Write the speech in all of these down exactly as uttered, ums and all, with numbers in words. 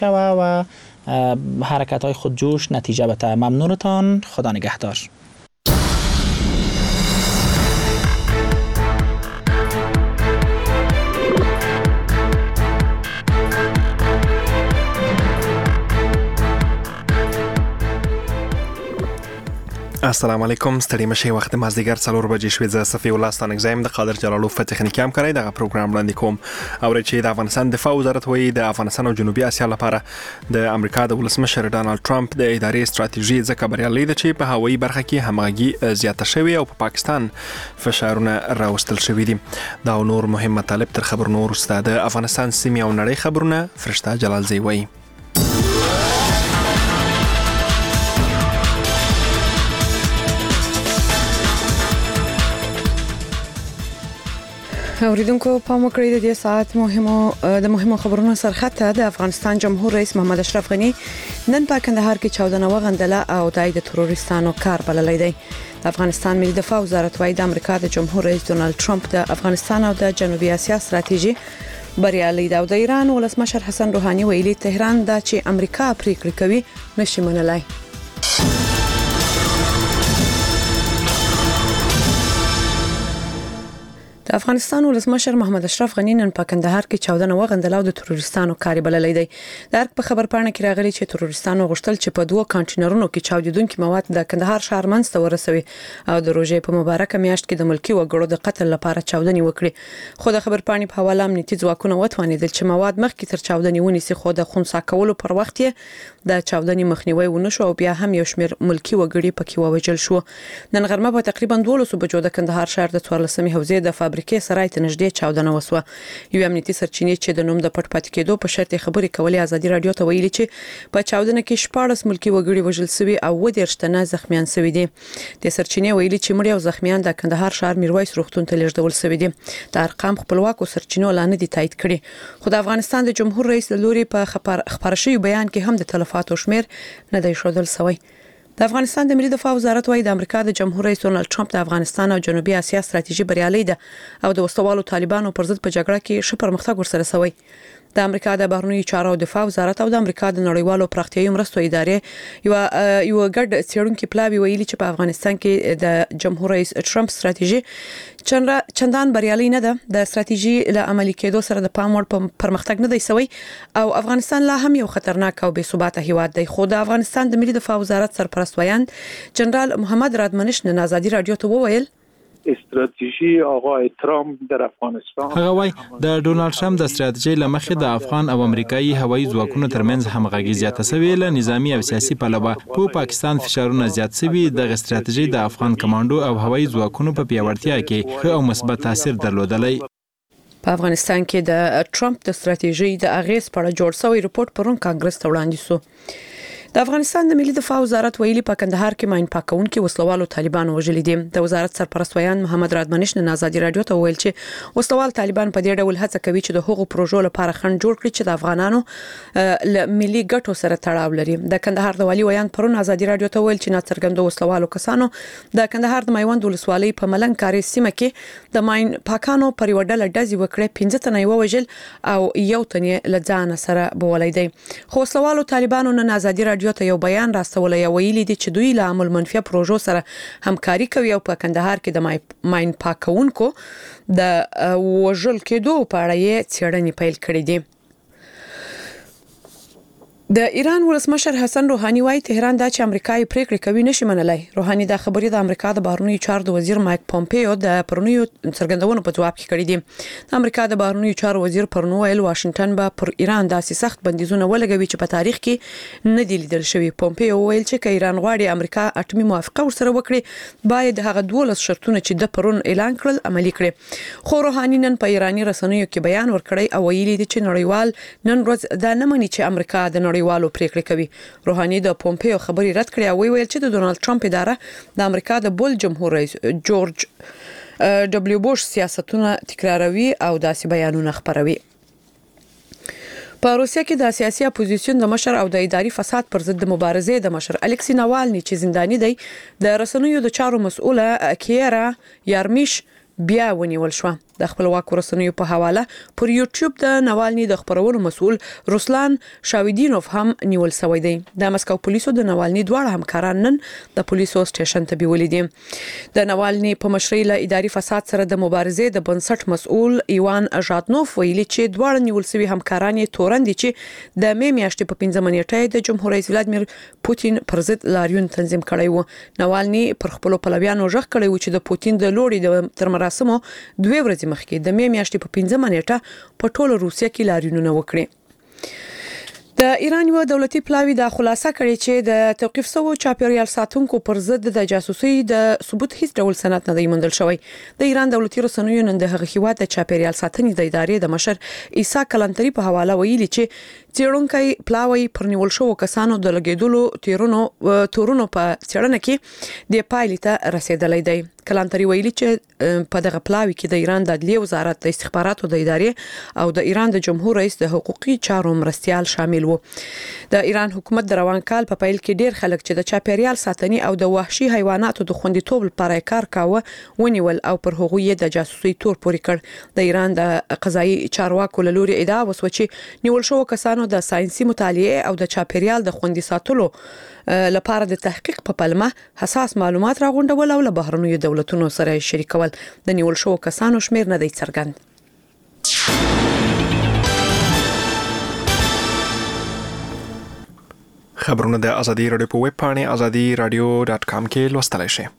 و حرکت های خودجوش نتیجه بده. ممنونتان. خدا نگهدار. السلام علیکم. ستړي مشه وخت مازدیګر څلور بجې شوې. زه صفی الله ستانک زایم د قادر جلالوف په تخنیکي همکارۍ دغه پروګرام وړاندې کوم. او چې د افغانستان دفاع وزارت وایي د افغانستان او جنوبي اسیا لپاره د امریکا د ولسمشر ډانلډ ټرمپ د ادارې ستراتیژي ځکه بریالۍ ده چې په هوایي برخه کې همغږي زیاته شوې او په پا پاکستان فشارونه راوستل شوې دي. دا نور مهم مطالب تر خبرونو وروسته د افغانستان سیمې او نړۍ خبرونه فرشته جلالزی وایي. اوریدونکو پام وکړئ د دې ساعت مهمو د مهمو خبرونو سرخطه د افغانستان جمهور رئیس محمد اشرف غنی نن په کندهار کې چاودنه وغندله او د تروریستانو کار بللی دی. د افغانستان ملي دفاع وزارت وايي د امریکا د جمهور رئیس ډونالد ټرمپ د افغانستان او د جنوبي اسیا ستراتیژي بریالۍ ده. د ایران ولسمشر حسن روحاني ویلي تهران دا چې امریکا پریکړه کوي نشي منلای. د افغانستان ولسمشر محمد اشرف غنی نن په کندهار کې چاودنه وغندله او د تروریستانو کاری بللی دی. د ارګ په خبر پاڼه کې راغلي چې تروریستانو غوښتل چې په دوه کانټینرونو کې چاودیدونکي مواد د کندهار ښار منځ ته ورسوي او د روژې په مبارکه میاشت کې د ملکی وګړو د قتل لپاره چاودنې وکړي. خو د خبر پاڼې په حواله امنیتي ځواکونه وتوانیدل چې مواد مخکې تر چاودنې ونیسي، خو د خنثی کولو پر وخت یې د چاودنې مخنیوي ونشو او بیا هم یو شمېر ملکی وګړي پکې ووجل شو. نن غرمه په تقریبا دولس بجو د کندهار ښار د څوارلسمې حوزې د فابریکې سرای ته نږدې چاودنه وسوه. یو امنیتي سرچینې چې د نوم د پټ پاتې کېدو په شرط خبرې کولې ازادي رادیو ته ویلي چې په چاودنه کې شپږ ملکی وګړي وژل شوي او و دېرش تنه زخمیان شوي دي. د سرچینې ویلي چې مړي او زخمیان د کندهار ښار میرویس روغتون ته لیږدول شوي دي. د ارقام خپلواکو سرچینو لا نه دي تایید کړي، خو د افغانستان د جمهور رئیس لوري په خبر شوی بیان کې هم د تلفاتو شمیر نه دی ښودل شوی. د افغانستان د ملي دفاع وزارت وايي د امریکا د جمهور رئیس ډونالد ټرمپ د افغانستان او جنوبي اسیا ستراتیژي بریالۍ ده او د وسوالو طالبانو پر ضد په جګړه کې ښه پرمختګ ورسره شوی. د امریکا د بهرنیو چارو دفاع وزارت او د امریکا د نړیوالو پراختیایي مرستو ادارې یو یو ګډ څېړونکو پلاوی ویلي چې په افغانستان کې د جمهور رئیس ټرمپ ستراتیژي چندان بریالۍ نه ده. د ستراتیژي له عملي کېدو سره د پام وړ پرمختګ نه دی شوی او افغانستان لا هم یو خطرناک او بې ثباته هیواد دی. خو د افغانستان د ملي دفاع وزارت سرپرست ویاند جنرال محمد رادمنش نن ازادي رادیو ته وویل استراتیژی آقای ترامپ در افغانستان هغه وای د ډونالد ټرمپ د استراتیژي لمخې د افغان او امریکایي هوایي ځواکونو ترمنځ همغږي زیاته شوې، له نظامی او سیاسي پلوه په پاکستان فشارونه زیات شوي. د استراتیژي د افغان کمانډو او هوایي ځواکونو په پیاوړتیا کې ښه او مثبت تاثیر درلودلی. په افغانستان کې د ټرمپ د استراتیژي د اغیز په اړه جوړ شوی رپورت پرون کانګرس ته وړاندې شو. د افغانستان د ملي دفاع وزارت ویلي په کندهار کې ماین پاکونکي وسلوالو طالبان وژلي دي. د وزارت سرپرست ویان محمد رادمنش نن ازادي رادیو ته ویل چې وسلوال طالبان په دې ډول هڅه کوي چې د هغو پروژو لپاره خنډ جوړ کړي چې د افغانانو له ملي ګټو سره تړاو لري. د کندهار د والي ویان پرون ازادي رادیو ته ویل چې ناڅرګندو وسلوالو کسانو د کندهار د میوند ولسوالۍ په ملنګ کاري سیمه کې د ماین پاکانو پر یو ډله ډزې وکړې، پنځه تنه یې وژل او یو تن یې له ځان سره بولی دی. خو وسلوالو طالبانو نن ازادي رادیو ته یو بیان راستول یا ویلي دي چې دوی له عمل منفي پروژو سره همکاري کوي او په کندهار کې د ماین پاکونکو د وژل کېدو په اړه یې څېړنې پیل کړې دي. د ایران ولسمشر حسن روحاني وايي تهران دا چې امریکا یې پریکړه کوي نشي منلای. روحاني دا خبرې د امریکا د بهرنیو چارو د وزیر مایک پومپیو د پرونیو څرګندونو په جواب کې کړې دي. د امریکا د بهرنیو چارو وزیر پرونو ویل واشنگټن به پر ایران داسې سخت بندیزونه ولګوي چې په تاریخ کې نه دي لیدل شوي. پومپیو ویل چې که ایران غواړي امریکا اټومي موافقه ورسره وکړي باید هغه دولس شرطونه چې د پرون اعلان کړل عملي کړي. خو روحاني نن په ایراني رسنیو کې بیان ورکړی او ویلي دي چې نړیوال نن ورځ دا نه مني چې امریکا د والو پریکړه کوي. روحاني د پومپیو خبري رد کړې او ویل چې د ډونالد ټرمپ اداره د امریکا د بل جمهور رئیس جورج ډبلیو بوش سیاستونه تکراروي او داسې بیانونه خپروي. په روسیه کې د سیاسي اپوزیسیون د مشر او د اداري فساد پر ضد د مبارزې د مشر الکسی ناوالني چې زنداني دی د رسنیو د چارو مسؤله کیرا یارمیش بیا ونیول شو. د خپلواک رسنیو په حواله پر یوټیوب د ناوالني د خبرونو مسؤل روسلان شاویدینوف هم نیول شوی دی. د مسکو پولیسو د ناوالني دواړه همکاران نن د پولیسو سټیشن ته بیولې دي. د ناوالني په مشرۍ له اداري فساد سره د مبارزې د بنسټ مسؤل ایوان ژادنوف ویلي چې دواړه نیول شوی همکاران یې تورن دي چې د مې میاشتې په پنځمه نیټه د جمهور رئیس ولادیمیر پوتین پر ضد لاریون تنظیم کړی و. ناوالني پر خپل پلویانو ژغ کړی و چې د پوتین د لوړې د تر مراسمو دوه ورځې مخکې د مې میاشتې په پنځمه نیټه په ټوله روسیه کې لاریونونه وکړي. د ایران یو دولتي پلاوی د خلاصه کړي چې د توقيف شوو چاپیریال ساتونکو پر ضد د جاسوسي د ثبوت هیڅ ډول سند نه دی موندل شوی. د ایران دولتي رسنیو نن د هغه هیواد د چاپیریال ساتنې د ادارې د مشر عیسی کلنتری په حواله ویلي چې څېړونکو پلاوی پر نیول شوو کسانو د لګیدلو تیرونو تورونو په څېړنه کې د پایلې ته رسیدلې دی. کلنتری ویلي چې په دغه پلاوی کې د ایران د عدلیې وزارت د استخباراتو د ادارې او د ایران د جمهور رئیس د حقوقي چارو مرستيال شامل وو. د ایران حکومت د روان کال په پیل کې ډیر خلک چې د چاپیریال ساتنې او د وحشي حیواناتو د خوندیتوب لپاره کار کاوه ونیول او پر هغوی د جاسوسي تور پورې کړ. د ایران د قضایي چارواکو له لوري ادعا وسو چې نیول شو کسانو د ساينسي مطالعه او د چاپیریال د خوندي ساتلو لپاره د تحقیق په پلمه حساس معلومات راغونډول او له بهرنیو دولتونو سره شریکول. د نیول شو کسانو شمیر نه دی څرګند. خبرونه د ازادي رادیو په ویب پاڼه ازادي رادیو ډاټ کام کې لوستلای شئ.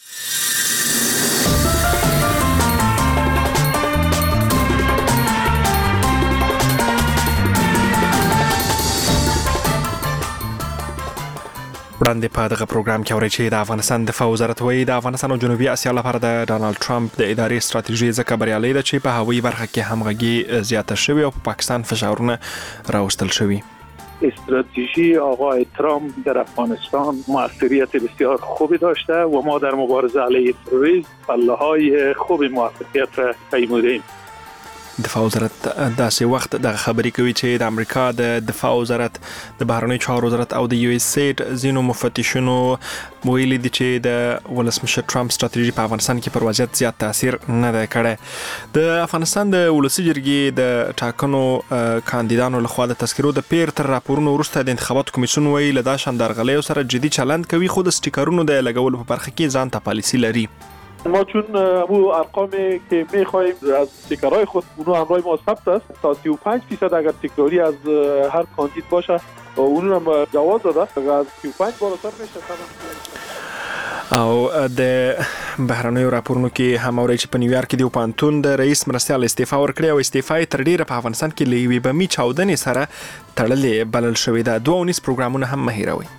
وړاندې په دغه پروګرام کې اورئ چې د افغانستان دفاع وزارت وایي د افغانستان او جنوبي اسیا لپاره د ډانلډ ټرمپ د ادارې ستراتیژي ځکه بریالۍ ده چې په هوایي برخه کې همغږي زیاته شوې او په پاکستان فشارونه راوستل شوي. استراتژی آقای ترامپ در افغانستان موثریت بسیار خوبی داشته و ما در مبارزه علیه تروریسم پله‌های خوب موفقیت را پیمودیم. دفاع وزارت داسې وخت د خبرې کوي چې د امریکا د دفاع وزارت د بهرنیو چارو وزارت او د یو اس سیټ ځینو مفتشونو ویلي دي چې د ولسمشر ټرمپ ستراتیژي په افغانستان کې پر وضعیت زیات تاثیر نه دی کړی. د افغانستان د ولسي جرګې د ټاکنو کاندیدانو لخوا د تذکرو د پیر تر راپورونو وروسته د انتخاباتو کمیسیون ویلي له دا شان درغلیو سره جدي چلند کوي خو د سټیکرونو د لګولو په برخه کې ځان ته پالیسی لري. ما چون ابو ارقامی که میخوایم از تکرارهای خود اونو همراه ما ثبت است تا سی و پنج درصد اگر تکراری از هر کاندید باشه اونو هم جواز داده از سی و پنج بالاتر میشه. او د بهرنیو راپورونو کې هم اوري چې په نیویارک کې د پانتون د رئیس مرستيال استعفا ورکړي او استعفا تر ډیره په افغانستان کې لوي بمي چاودنې سره تړلې بلل شوې ده. دوه ونیس پروګرامونه هم مهیروي.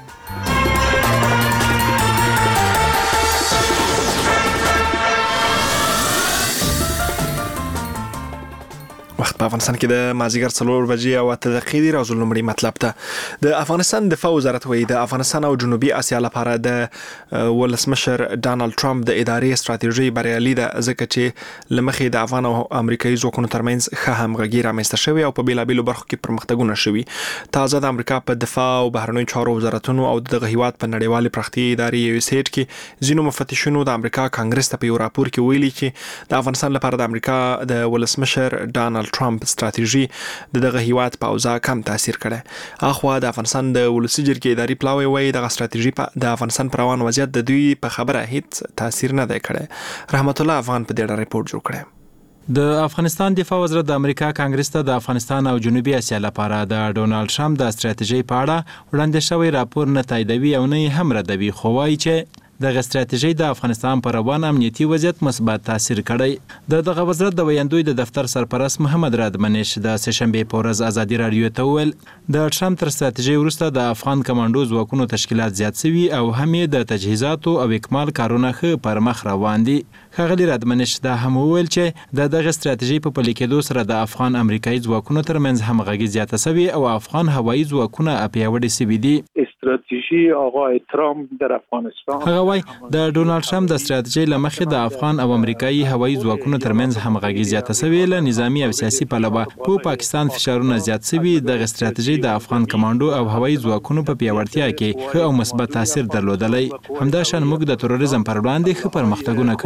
وخت په افغانستان کې د مازیګر څلور بجې او اته دقیقې دی. راځو لومړی مطلب ته. د افغانستان دفاع وزارت وایي د افغانستان او جنوبي اسیا لپاره د ولسمشر ډانلډ ټرمپ د ادارې ستراتیژي بریالي ده ځکه چې لمخې د افغان او امریکایي ځواکونو ترمنځ ښه همغږي رامنځته شوې او په بیلابیلو برخو کې پرمختګونه شوي. تازه د امریکا په دفاع او بهرنیو چارو وزارتونو او دغه هیواد په نړیوالې پراختیا ادارې یو سیټ کې ځینو مفتشونو د امریکا کانګرس ته په یو راپور کې ویلي چې د افغانستان لپاره د امریکا د ولسمشر ډانلډ ټرمپ ستراتیژي د دغه هیواد په اوضاع کم تاثیر کړي. اخوا د افغانستان د ولسي جرګې اداري پلاوی وایي دغه ستراتیژي د افغانستان پر روان وضعیت د دوی په خبره هیڅ تاثیر نه دی کړی. رحمت الله افغان په دې اړه ریپورت جوړ کړی. د افغانستان دفاع وزارت د امریکا کانګرس ته د افغانستان او جنوبي اسیا لپاره د ډونالد ټرمپ د ستراتیژي په اړه وړاندې شوی راپور نه تاییدوي او نه هم ردوي خو وایي چې دغه ستراتیژي د افغانستان پر روان امنیتي وضعیت مثبت تاثیر کړی. د دغه وزارت د ویاندوی د دفتر سرپرست محمد رادمنش د سهشنبه په ورځ ازادي رادیو ته ویل د ټرمپ تر ستراتیژي وروسته د افغان کمانډو ځواکونو تشکیلات زیات شوي او هم د تجهیزاتو او اکمال کارونه ښه پر مخ روان دي. ښاغلي رادمنش دا هم ویل چې د دغه ستراتیژي په پلي کېدو سره د افغان امریکایي ځواکونو ترمنځ همغږي زیاته شوې او افغان هوایي ځواکونه پیاوړي شوي دي. استراتژی آقای ترامپ در افغانستان. هغه وایي د ډونالد ټرمپ د ستراتیژۍ له مخې د افغان او امریکایي هوایي ځواکونو ترمنځ همغږي زیاته شوې، له نظامی او سیاسي پلوه په پاکستان فشارونه زیات شوي. دغه ستراتیژۍ د افغان کمانډو او هوایي ځواکونو په پیاوړتیا کې ښه او مثبت تاثیر درلودلی. همداشان موږ د تروریزم پر وړاندې ښه پرمختګونه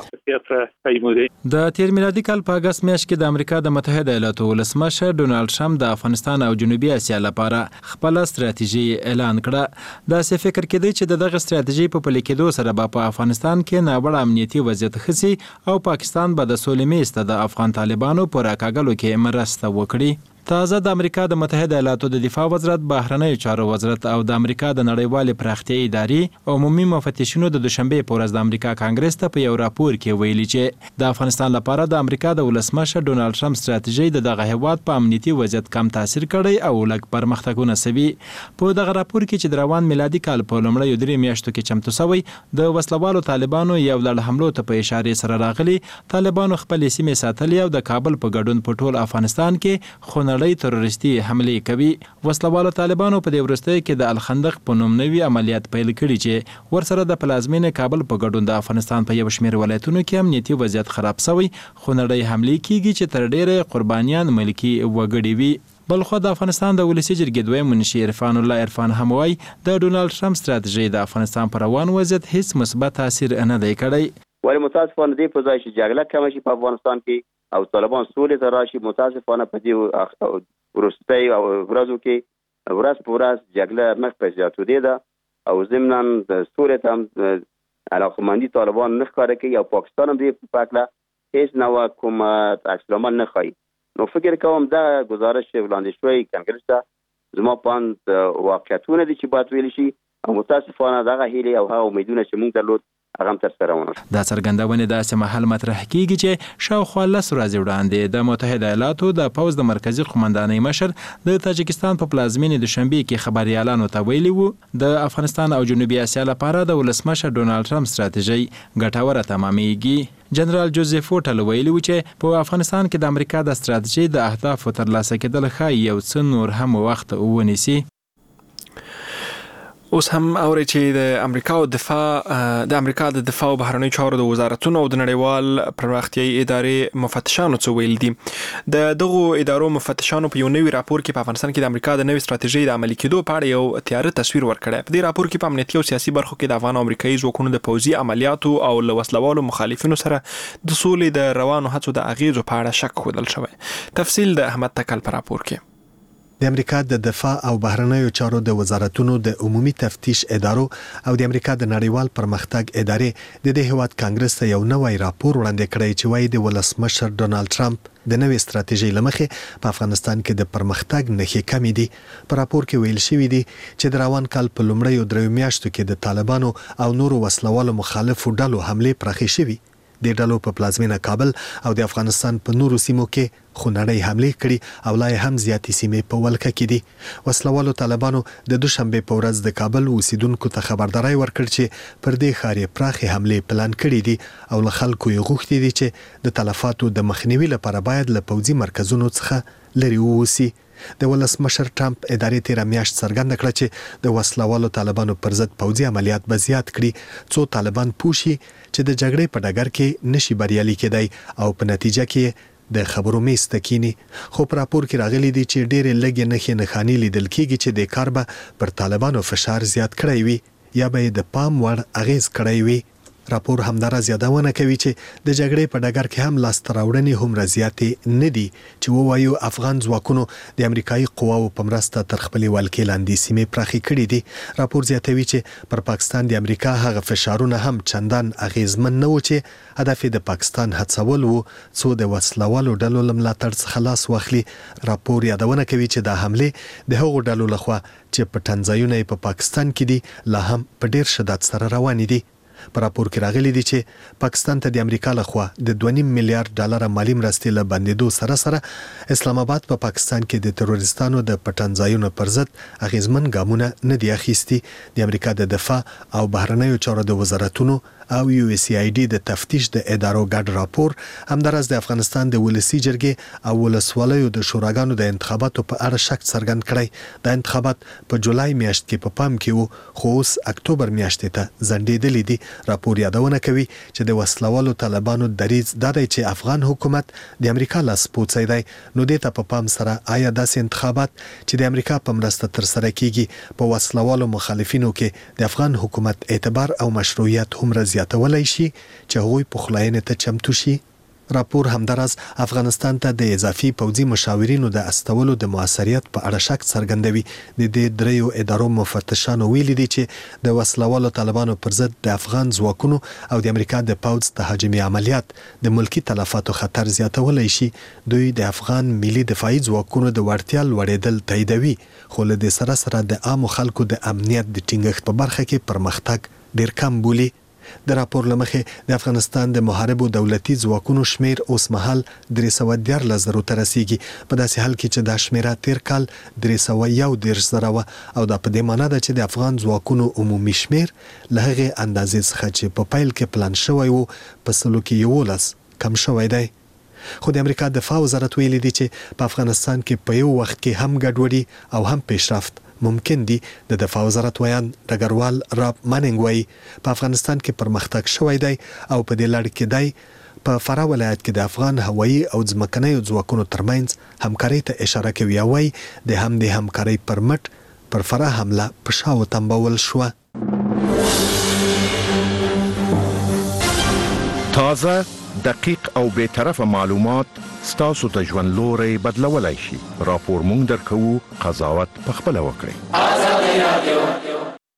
کړي. د تیر میلادي کال په اګست میاشت کې د امریکا د متحده ایالاتو ولسمشر ډونالد ټرمپ د افغانستان او جنوبي اسیا لپاره خپل ستراتیژي اعلان کړه. داسې فکر کېدی چې د دغه ستراتیژي په پلي کېدو سره به په افغانستان کې ناوړه امنیتي وضعیت ښه شي او پاکستان به د سولې میز ته د افغان طالبانو په راکاږلو کې مرسته وکړي. تازه د امریکا د متحده ایالاتو د دفاع وزارت، بهرنیو چارو وزارت او د امریکا د نړیوالې پراختیایي ادارې عمومي مفتشینو د دوشنبې په ورځ د امریکا کانګرس ته په یو راپور کې ویلي چې د افغانستان لپاره د امریکا د ولسمشر ډونالد ټرمپ ستراتیژۍ د دغه هیواد په امنیتي وضعیت کم تاثیر کړی او لږ پرمختګونه شوي. په دغه راپور کې چې د روان میلادي کال په لومړیو درې میاشتو کې چمتو شوی، د وسلوالو طالبانو یو لړ حملو ته په اشارې سره راغلي. طالبانو خپلې سیمې ساتلي او د کابل په ګډون په ټول افغانستان کې خونړۍ تروریستي حملې کوي. وسلوالو طالبانو په دې وروستیو کې د الخندق په نوم نوي عملیات پیل کړي چې ورسره د پلازمینې کابل په ګډون د افغانستان په یو شمېر ولایتونو کې امنیتي وضعیت خراب شوی. خونړۍ حملې کیږي چې تر ډیره قربانیان ملکي وګړي وي. بلخو د افغانستان د ولسی جرګې دویم منشي عرفان الله عرفان هم وایي د ډونالد ټرمپ ستراتیژۍ د افغانستان پر روان وضعیت هیڅ مثبت تاثیر نه دی کړی. ولی متاسفانه دې په ځای چې جګړه کمه شي په افغانستان کې او طالبان سولې ته راشي، متاسفانه په دې وروستۍ او ورځو کې ورځ په ورځ جګړه مخ په زیاتېدو ده او ضمناً د سولې ته هم علاقمندي طالبان نه ښکاره کوي او پاکستان هم دې په هکله هیڅ نوع کوم عکس العمل نه ښایي. نو فکر کوم دا گزارش وړاندې شوی کانګرس ته زما په اند واقعیتونه دي چې باید ویل شي او متاسفانه دغه هیلې او هغه امیدونه چې موږ درلود هغه هم تر سره ونه شول. دا څرګندونې داسې مهال مطرح کیږي چې شاوخوا لس ورځې وړاندې د متحده ایالاتو د پوځ د مرکزي قومندانۍ مشر د تاجکستان په پلازمینې دوشنبې کې خبریالانو ته ویلي وو د افغانستان او جنوبي اسیا لپاره د ولسمشر ډونالد ټرمپ ستراتیژۍ ګټوره تمامېږي. جنرال جوزیف وټل ویلي و چې په افغانستان کې د امریکا د ستراتیژۍ د اهدافو ترلاسه کېدل ښایي یو څه نور هم وخت ونیسي. اوس هم اوري چې د امریکا او دفاع د امریکا د دفاع او بهرنیو چارو د وزارتونو او د نړیوال پراختیایي ادارې مفتشانو څه ویل دي. د دغو ادارو مفتشانو په یو نوي راپور کې په افغانستان کې د امریکا د نوې ستراتیژۍ د عملي کېدو په اړه یو تیاره تصویر ورکړی. په دې راپور کې په امنیتي او سیاسي برخو کې د افغان او امریکایي ځواکونو د پوځي عملیاتو او له وسلوالو مخالفینو سره د سولې د روانو هڅو د اغیزو په اړه شک ښودل شوی. تفصیل د احمد تکل په راپور کې. د امریکا د دفاع او بهرنیو چارو د وزارتونو د عمومي تفتیش ادارو او د امریکا د نړیوال پرمختګ ادارې د دې هیواد کانګرس ته یو نوی راپور وړاندې کړی چې وايي د ولسمشر ډونالد ټرمپ د نوې ستراتیژۍ لمخې په افغانستان کې د پرمختګ نښې کمې دي. په راپور کې ویل شوی دی چې د روان کال په لومړیو دریو میاشتو کې د طالبانو او نورو وسلوالو مخالفو ډلو حملې پراخې شوي. د ډلو په پلازمینه کابل او د افغانستان په نورو سیمو کې خونړۍ حملې کړي او لا هم زیاتې سیمې په ولکه کې دي. وسلوالو طالبانو د دوشنبې په ورځ د کابل اوسیدونکو ته خبرداري ورکړ چې پر دې ښار یې پراخې حملې پلان کړي دي او له خلکو یې غوښتي دي چې د تلفاتو د مخنیوي لپاره باید له پوځي مرکزونو څخه لرې ووسي. د ولسمشر ټرمپ ادارې تیره میاشت څرګنده کړه چې د وسلوالو طالبانو پر ضد پوځي عملیات به زیات کړي څو طالبان پوه شي چې د جګړې په ډګر کې نشي بریالي کېدی او په نتیجه کې د خبرو میز ته کینی. خو په راپور کې راغلي دي چې ډېرې لږې نښې نښانې لیدل کېږي چې د کار به پر طالبانو فشار زیات کړی وي یا به یې د پام وړ اغیز کړی وي. راپور همدارس یادونه کوي چې د جګړې په ډګر کې هم لاسته راوړنې هومره زیاتې نه دي چې ووایو افغان ځواکونو د امریکایي قواو په مرسته تر خپلې ولکې لاندې سیمې پراخې کړي دي. راپور زیاتوي چې پر پاکستان د امریکا هغه فشارونه هم چندان اغیزمن نه و چې هدف د پاکستان هڅول وو څو د وسلوالو ډلو له ملاتړ څخه لاس واخلي. راپور یادونه کوي چې دا حملې د هغو ډلو لخوا چې په ټنځایونه په پاکستان کې دي لا هم په ډیر شدت سره روانې دي. په راپور کې راغلي دي چې پاکستان ته د امریکا لخوا د دوه نیم میلیارډ ډالر مالی مرستې له بندېدو سره سره اسلام آباد په پا پاکستان کې د تروریستانو د پټنځایونو پر ضد اغیزمن ګامونه نه دي اخیستي. د امریکا د دفاع او بهرنیو چارو د وزارتونو او یو اس ای ډي د تفتیش د ادارو ګډ راپور همدارس د افغانستان د ولسی جرګې او ولسوالیو د شوراګانو د انتخاباتو په اړه شک څرګند کړی. د انتخابات په جولای میاشت کې په پام کې وو خو اوس اکتوبر میاشت ته ځنډېدلې دي. راپور یادونه کوي چې د وسلوالو طالبانو دریځ دا دی چې افغان حکومت د امریکا لاس پوڅی دی. نو دې ته په پام سره آیا داسې انتخابات چې د امریکا په مرسته تر سره کیږي په وسلوالو مخالفینو کې د افغان حکومت اعتبار او مشروعیت هم زیاتولای شي چې هغوی په خلاینې ته چمتو شي؟ راپور همدارس افغانستان ته د اضافي پوځي مشاورینو د استولو د موثریت په اړه شک څرګندوي. د دې دریو ادارو مفتشانو ویلي دي چې د وسلوالو طالبانو پر ضد د افغان ځواکونو او د امریکا د پوځ تهاجمي عملیات د ملکی تلفاتو خطر زیاتولای شي. دوی د افغان ملي دفاعي ځواکونو د وړتیا لوړېدل تاییدوي خو له دې سره سره د عامو خلکو د امنیت د ټینګښت په برخه کې پرمختګ ډیر کم بولي. د راپور لمخې د افغانستان د محاربو دولتي ځواکونو شمیر اوس مهال درې سوه دیارلس زرو ته رسیږي. په داسې حال کې چې دا شمیره تیر کال درې سوه یو دېرش زره وه او دا په دې معنی ده چې د افغان ځواکونو عمومي شمیر له هغې اندازې څخه چې په پیل کې پلان شوی و په سلو کې یولس کم شوی دی. خو د امریکا دفاع وزارت ویلي دی چې په افغانستان کې په یو وخت کې هم ګډوډي او هم پیشرفت ممکن دي. د دفاع وزارت ویان ډګروال راب مانینګ وایي په افغانستان کې پرمختګ شوی دی او په دې لړ کې دی په فراه ولایت کې د افغان هوایي او ځمکنیو ځواکونو ترمنځ همکارۍ ته اشاره کوي او وایي د همدې همکارۍ پر مټ پر فراه حمله په شا وتمبول شوه. تازه دقیق او بے طرفه معلومات ستاسو ته ژوند لوري بدلولای شي. راپور مونږ درکو، قضاوت په خپله وکړئ.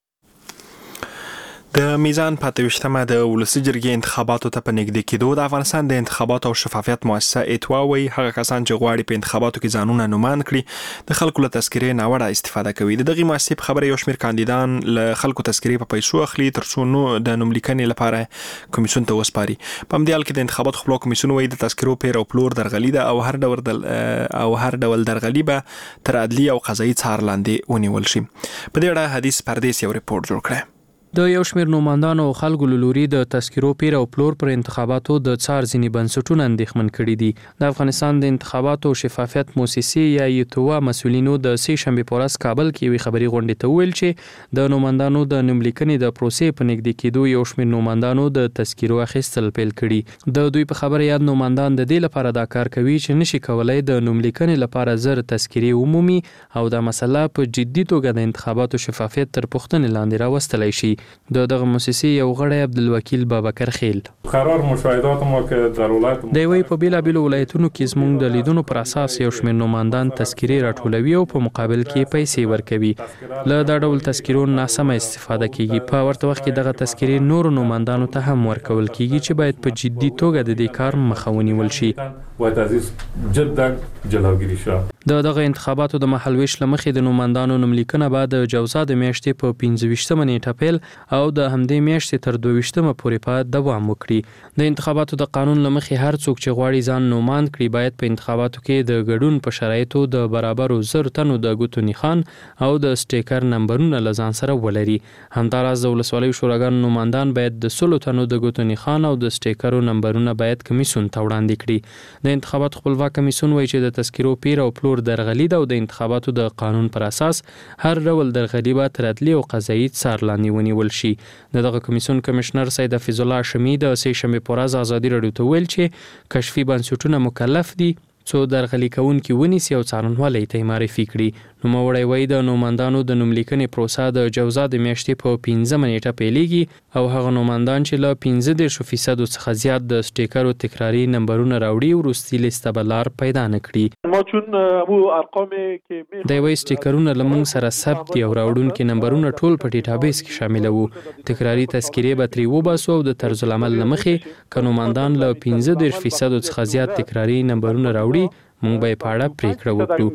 د میزان پاتوشتمه د ولسی جرګې انتخاباتو ته په نږدې کېدو د افغانستان د انتخاباتو او شفافیت مؤسسه ایتوا وایي هغه کسان چې غواړي په انتخاباتو کې ځانونه نومان کړي د خلکو له تذکرې ناوړه استفاده کوي. د دغې مؤسسې په خبره یو شمېر کاندیدان له خلکو تذکرې په پیسو اخلي ترڅو نو د نوملیکنې لپاره کمیسیون ته وسپاري. په همدې حال کې د انتخاباتو خپلواک کمیسیون وایي د تذکرو پیر او پلور درغلي ده او هر ډول او هر ډول درغلي به تر عدلي او قضایي څار لاندې ونیول شي. په دې اړه حدیث پردیس یو ریپورت جوړ کړی. د یو شمېر نوماندانو او خلکو له لوري د تذکرو پیر او پلور پر انتخاباتو د څار ځینې بنسټونه اندېښمن کړي دي. د افغانستان د انتخاباتو او شفافیت مؤسسې یا ایتوا مسؤلینو د سې شنبې په ورځ کابل کې یوې خبري غونډې ته وویل چې د نوماندانو د نوملیکنې د پروسې په نږدې کېدو یو شمېر نوماندانو د تذکرو اخیستل پیل کړي. د دوی په خبره یاد نوماندان د دې لپاره دا کار کوي چې نشي کولای د نوملیکنې لپاره زر تذکرې عمومي او دا مسله په جدي توګه د انتخاباتو شفافیت تر پوښتنې لاندې راوستلی شي. د دغه مؤسسې یو غړی عبدالوکیل بابکر خیل قرار مشاهدات ما که در ولایت دی وی په بیلابیلو ولایتونو کې زموږ د لیدونو پر اساس یو شمېر نوماندان تذکرې راټولوي او په مقابل کې پیسې ورکوي. له دا ډول تذکرو ناسمه استفاده کیږي. په ورته وخت کې دغه تذکرې نور نوماندانو ته هم ورکول کیږي چې باید په جدي توګه د دې کار مخه ونیول شي. باید از جدا جلوگیری شي. د دغه انتخاباتو د محلویش لمخې د نوماندانو نوملیکنه بعد د جوزا د میاشتې په پنځه ویشتمه نیټه پیل او د همدې میاشتې تر دوه ویشتمه پورې په دوام وکړي. د انتخاباتو د قانون لمخې هر څوک چې غواړي ځان نومان کړي باید په انتخاباتو کې د ګډون په شرایطو د برابرو زر تنو د ګوتو نښان او د سټیکر نمبرونه له ځان سره ولري. همداراز د ولسوالیو شوراګانو نوماندان باید د سلو تنو د ګوتو نښان او د سټیکرو نمبرونه باید کمیسیون ته وړاندې کړي. د انتخاباتو خپلواک کمیسیون وایي چې د تذکرو پیر او پلور درغلي ده او د انتخاباتو د قانون پر اساس هر ډول درغلي به تر عدلي او قضایي څار لاندې ونیول شي. د دغه کمیسیون کمشنر سید حفیظ الله شمی د سې شنبې په ورځ ازادي راډیو ته ویل چې کشفي بنسټونه مکلف دي څو درغلي کوونکي ونیسي او څارنوالۍ ته معرفي کړي. نوموړی وایي د نوماندانو د نوملیکنې پروسه د جوزا د میاشتې په پنځمه نیټه پیلیږي او هغه نوماندان چې له پنځه دېرشو فیصدو څخه زیات د سټیکرو تکراري نمبرونه راوړي وروستي لیسته به لار پیدا نه کړي. ما چون ابو ارقام کې دی وایي سټیکرونه له موږ سره ثبت دي او راوړونکي نمبرونه ټول په ډیټابیس کې شاملوو. تکراري تذکرې به ترې وباسو او د طرزالعمل له مخې که نوماندان له پنځه دېرش فیصدو څخه زیات تکراري نمبرونه راوړي مونږ به په اړه پریکړه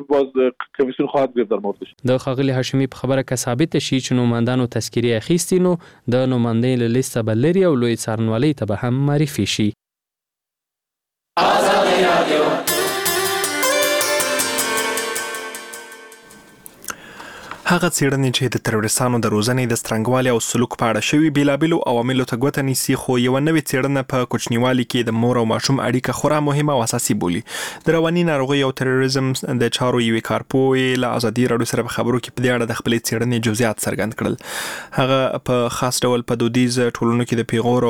وکړو. د ښاغلي هاشمي په خبره که ثابته شي چې نوماندانو تذکرې اخیستي نو د نوماندۍ له لیسته به لرې او لوی څارنوالۍ ته به هم معرفي شي. هغه څېړنې چې د تروریستانو د روزنې د سترنګوالي او سلوک په اړه شوي بیلابیلو عواملو ته ګوته نیسي، خو یو نوې څېړنه په کوچنیوالي کې د مور او ماشوم اړیکه خورا مهمه او اساسي بولي. د رواني ناروغۍ او تروریزم د چارو یوې کارپوهې له ازادي راډیو سره په خبرو کې په دې اړه د خپلې څېړنې جزئیات څرګند کړل. هغه په خاص ډول په دودیز ټولنو کې د پیغور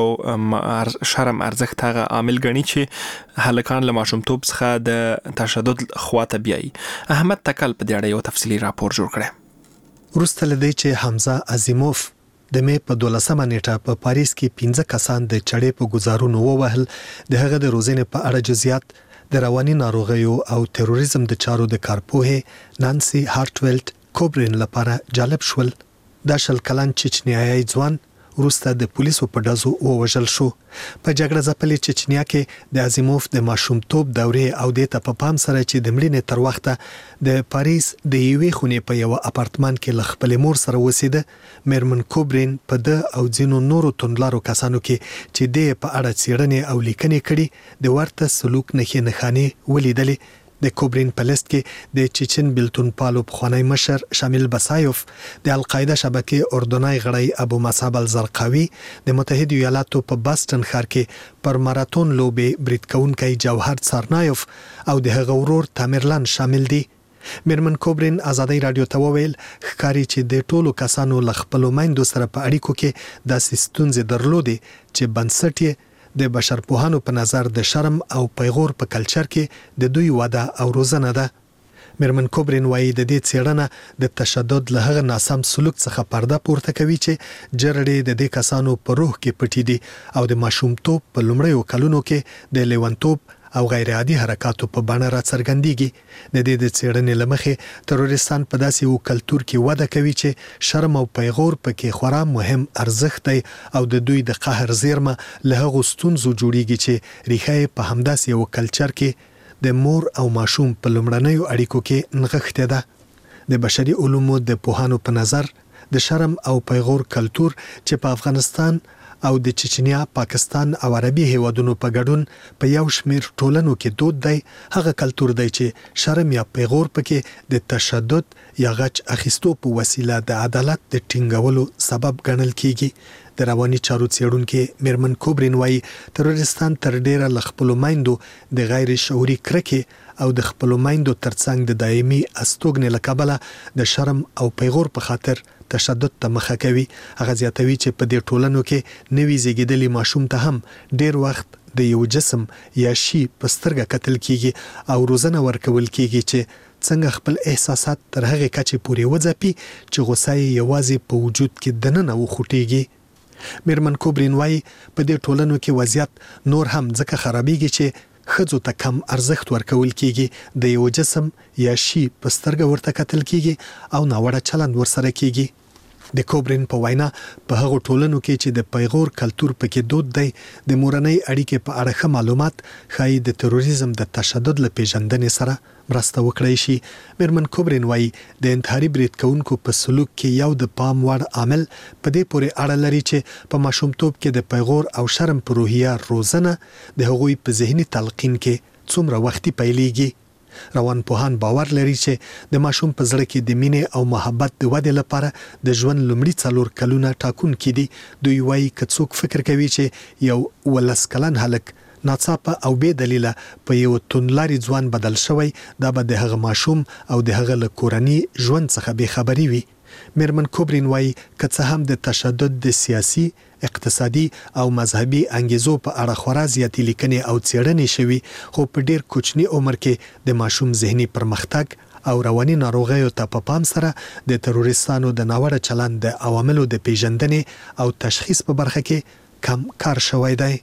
او شرم ارزښت هغه عامل ګڼي چې هلکان له ماشومتوب څخه د تشدد خواته بیایي. احمد تکل په دې اړه یو تفصیلي راپور جوړ کړی. وروسته له دې چې حمزه عظیموف د مې په دولسمه نیټه په پاریس کې پنځه کسان د چړې په گزارونو ووهل، د هغه د روزنې په اړه جزئیات د رواني ناروغیو او تروریزم د چارو د کارپوهې نانسي هارټویلټ کوبرین لپاره جالب شول. دا شل کلن چچنیایي ځوان وروسته د پولیسو په ډزو ووژل شو. په جګړه ځپلې چچنیا کې د عظیموف د ماشومتوب دورې او د ته په پام سره چې د مړینې تر وخته د پاریس د یوې خونې په یو اپارتمان کې له خپلې مور سره اوسېده. میرمن کوبرین په د او ځینو نورو توندلارو کسانو کې چې د په اړه څېړنې او لیکنې کړي د ورته سلوک نښې نښانې ولیدلې. د کوبرین په لیست کې د چچن بیلتون پالو پخوانی مشر شامل بسایوف، د القاعده شبکې اردنای غړی ابو مصعب الزرقاوي، د متحده ایالاتو په باستن ښار کې پر ماراتون لوبې برید کوونکی جوهر سارنایوف او د هغه ورور تامرلان شامل دي. میرمن کوبرین ازادي رادیو ته وویل ښکاري چې د ټولو کسانو له خپلو میندو سره په اړیکو کې داسې ستونزې درلودې چې بنسټ یې د بشرپوهانو په نظر د شرم او پیغور په کلچر کې د دوی وده او روزنه ده. میرمن کوبرین وایي د دې څېړنه د تشدد له هغه ناسم سلوک څخه پرده پورته کوي چې جرړې د دې کسانو په روح کې پټې دي او د ماشومتوب په لومړیو کلونو کې د لیونتوب او غیر عادي حرکاتو په بڼه راڅرګندېږي. د دې د څېړنې له مخې تروریستان په داسې یو کلتور کې وده کوي چې شرم او پیغور پکې خورا مهم ارزښت دی او د دوی د قهر زیرمه له هغو ستونزو جوړیږي چې ریښه یې په همداسې یو کلچر کې د مور او ماشوم په لومړنیو اړیکو کې نغښتې ده. د بشري علومو د پوهانو په نظر د شرم او پیغور کلتور چې په افغانستان او د چچنیا، پاکستان او عربي هیوادونو په ګډون په یو شمیر ټولنو کې دود دی، هغه کلتور دی چې شرم یا پیغور پکې د تشدد یا غچ اخیستو په وسیله د عدالت د ټینګولو سبب ګڼل کیږي. د رواني چارو څېړونکې میرمن کوبرین وایي تروریستان تر ډیره له خپلو میندو د غیر شعوري کرکې او د خپلو میندو ترڅنګ د دایمي استوګنې له کبله د شرم او پیغور په خاطر تشدد ته مخه کوي. هغه زیاتوي چې په دې ټولنو کې نوي زیږیدلي ماشوم ته هم ډیر وخت د یو جسم یا شی په سترګه کتل کیږي او روزنه ورکول کیږي چې څنګه خپل احساسات تر هغه کچې پورې وځپي چې غوسه یې یوازې په وجود کې دننه وخوټیږي. میرمن کوبرین وایي په دې ټولنو کې وضعیت نور هم ځکه خرابېږي چې ښځو ته کم ارزښت ورکول کیږي، د یو جسم یا شی په سترګه ورته کتل کیږي او ناوړه چلند ورسره کیږي. د کوبرین په وینا په هغو ټولنو کې چې د پیغور کلتور پکې دود دی، د مورنۍ اړیکې په اړه ښه معلومات ښایي د تروریزم د تشدد له پیژندنې سره مرسته وکړی شي. میرمن کوبرین وایي د انتحاري برید کوونکو په سلوک کې یو د پام وړ عامل په دې پورې اړه لري چې په ماشومتوب کې د پیغور او شرم په روحیه روزنه د هغوی په ذهني تلقین کې څومره وختي پیلېږي. روانپوهان باور لري چې د ماشوم په زړه کې د مینې او محبت د ودې لپاره د ژوند لومړي څلور کلونه ټاکونکي دي. دوی وایي که څوک فکر کوي چې یو ولس کلن هلک ناڅاپه او بې دلیله په یو توندلاري ځوان بدل شوی، دا به د هغه ماشوم او د هغه له کورني ژوند څخه بې خبري وي. میرمن کوبرین وایي که څه هم د تشدد د سیاسي، اقتصادي او مذهبي انګیزو په اړه خورا زیاتې لیکنې او څېړنې شوي، خو په ډیر کوچني عمر کې د ماشوم ذهني پرمختګ او رواني ناروغیو ته په پام سره د تروریستانو د ناوړه چلند د عواملو د پیژندنې او تشخیص په برخه کې کم کار شوی دی.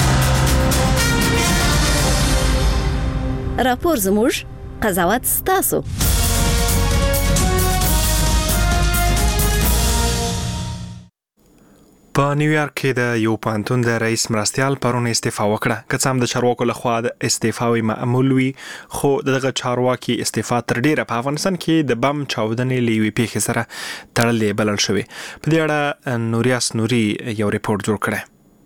راپور زموږ، قضاوت ستاسو. په نیویارک کې د یو پوهنتون د رئیس مرستیال پرون استعفا وکړه. که څه هم د چارواکو لخوا د استعفاوي معمول وي، خو دغه چارواکي استعفا تر ډیره په افغانستان کې د بم چاودنې له یوې پیښې سره تړلې بلل شوې. په دې اړه نوریاس نوري یو ریپورت جوړ کړی.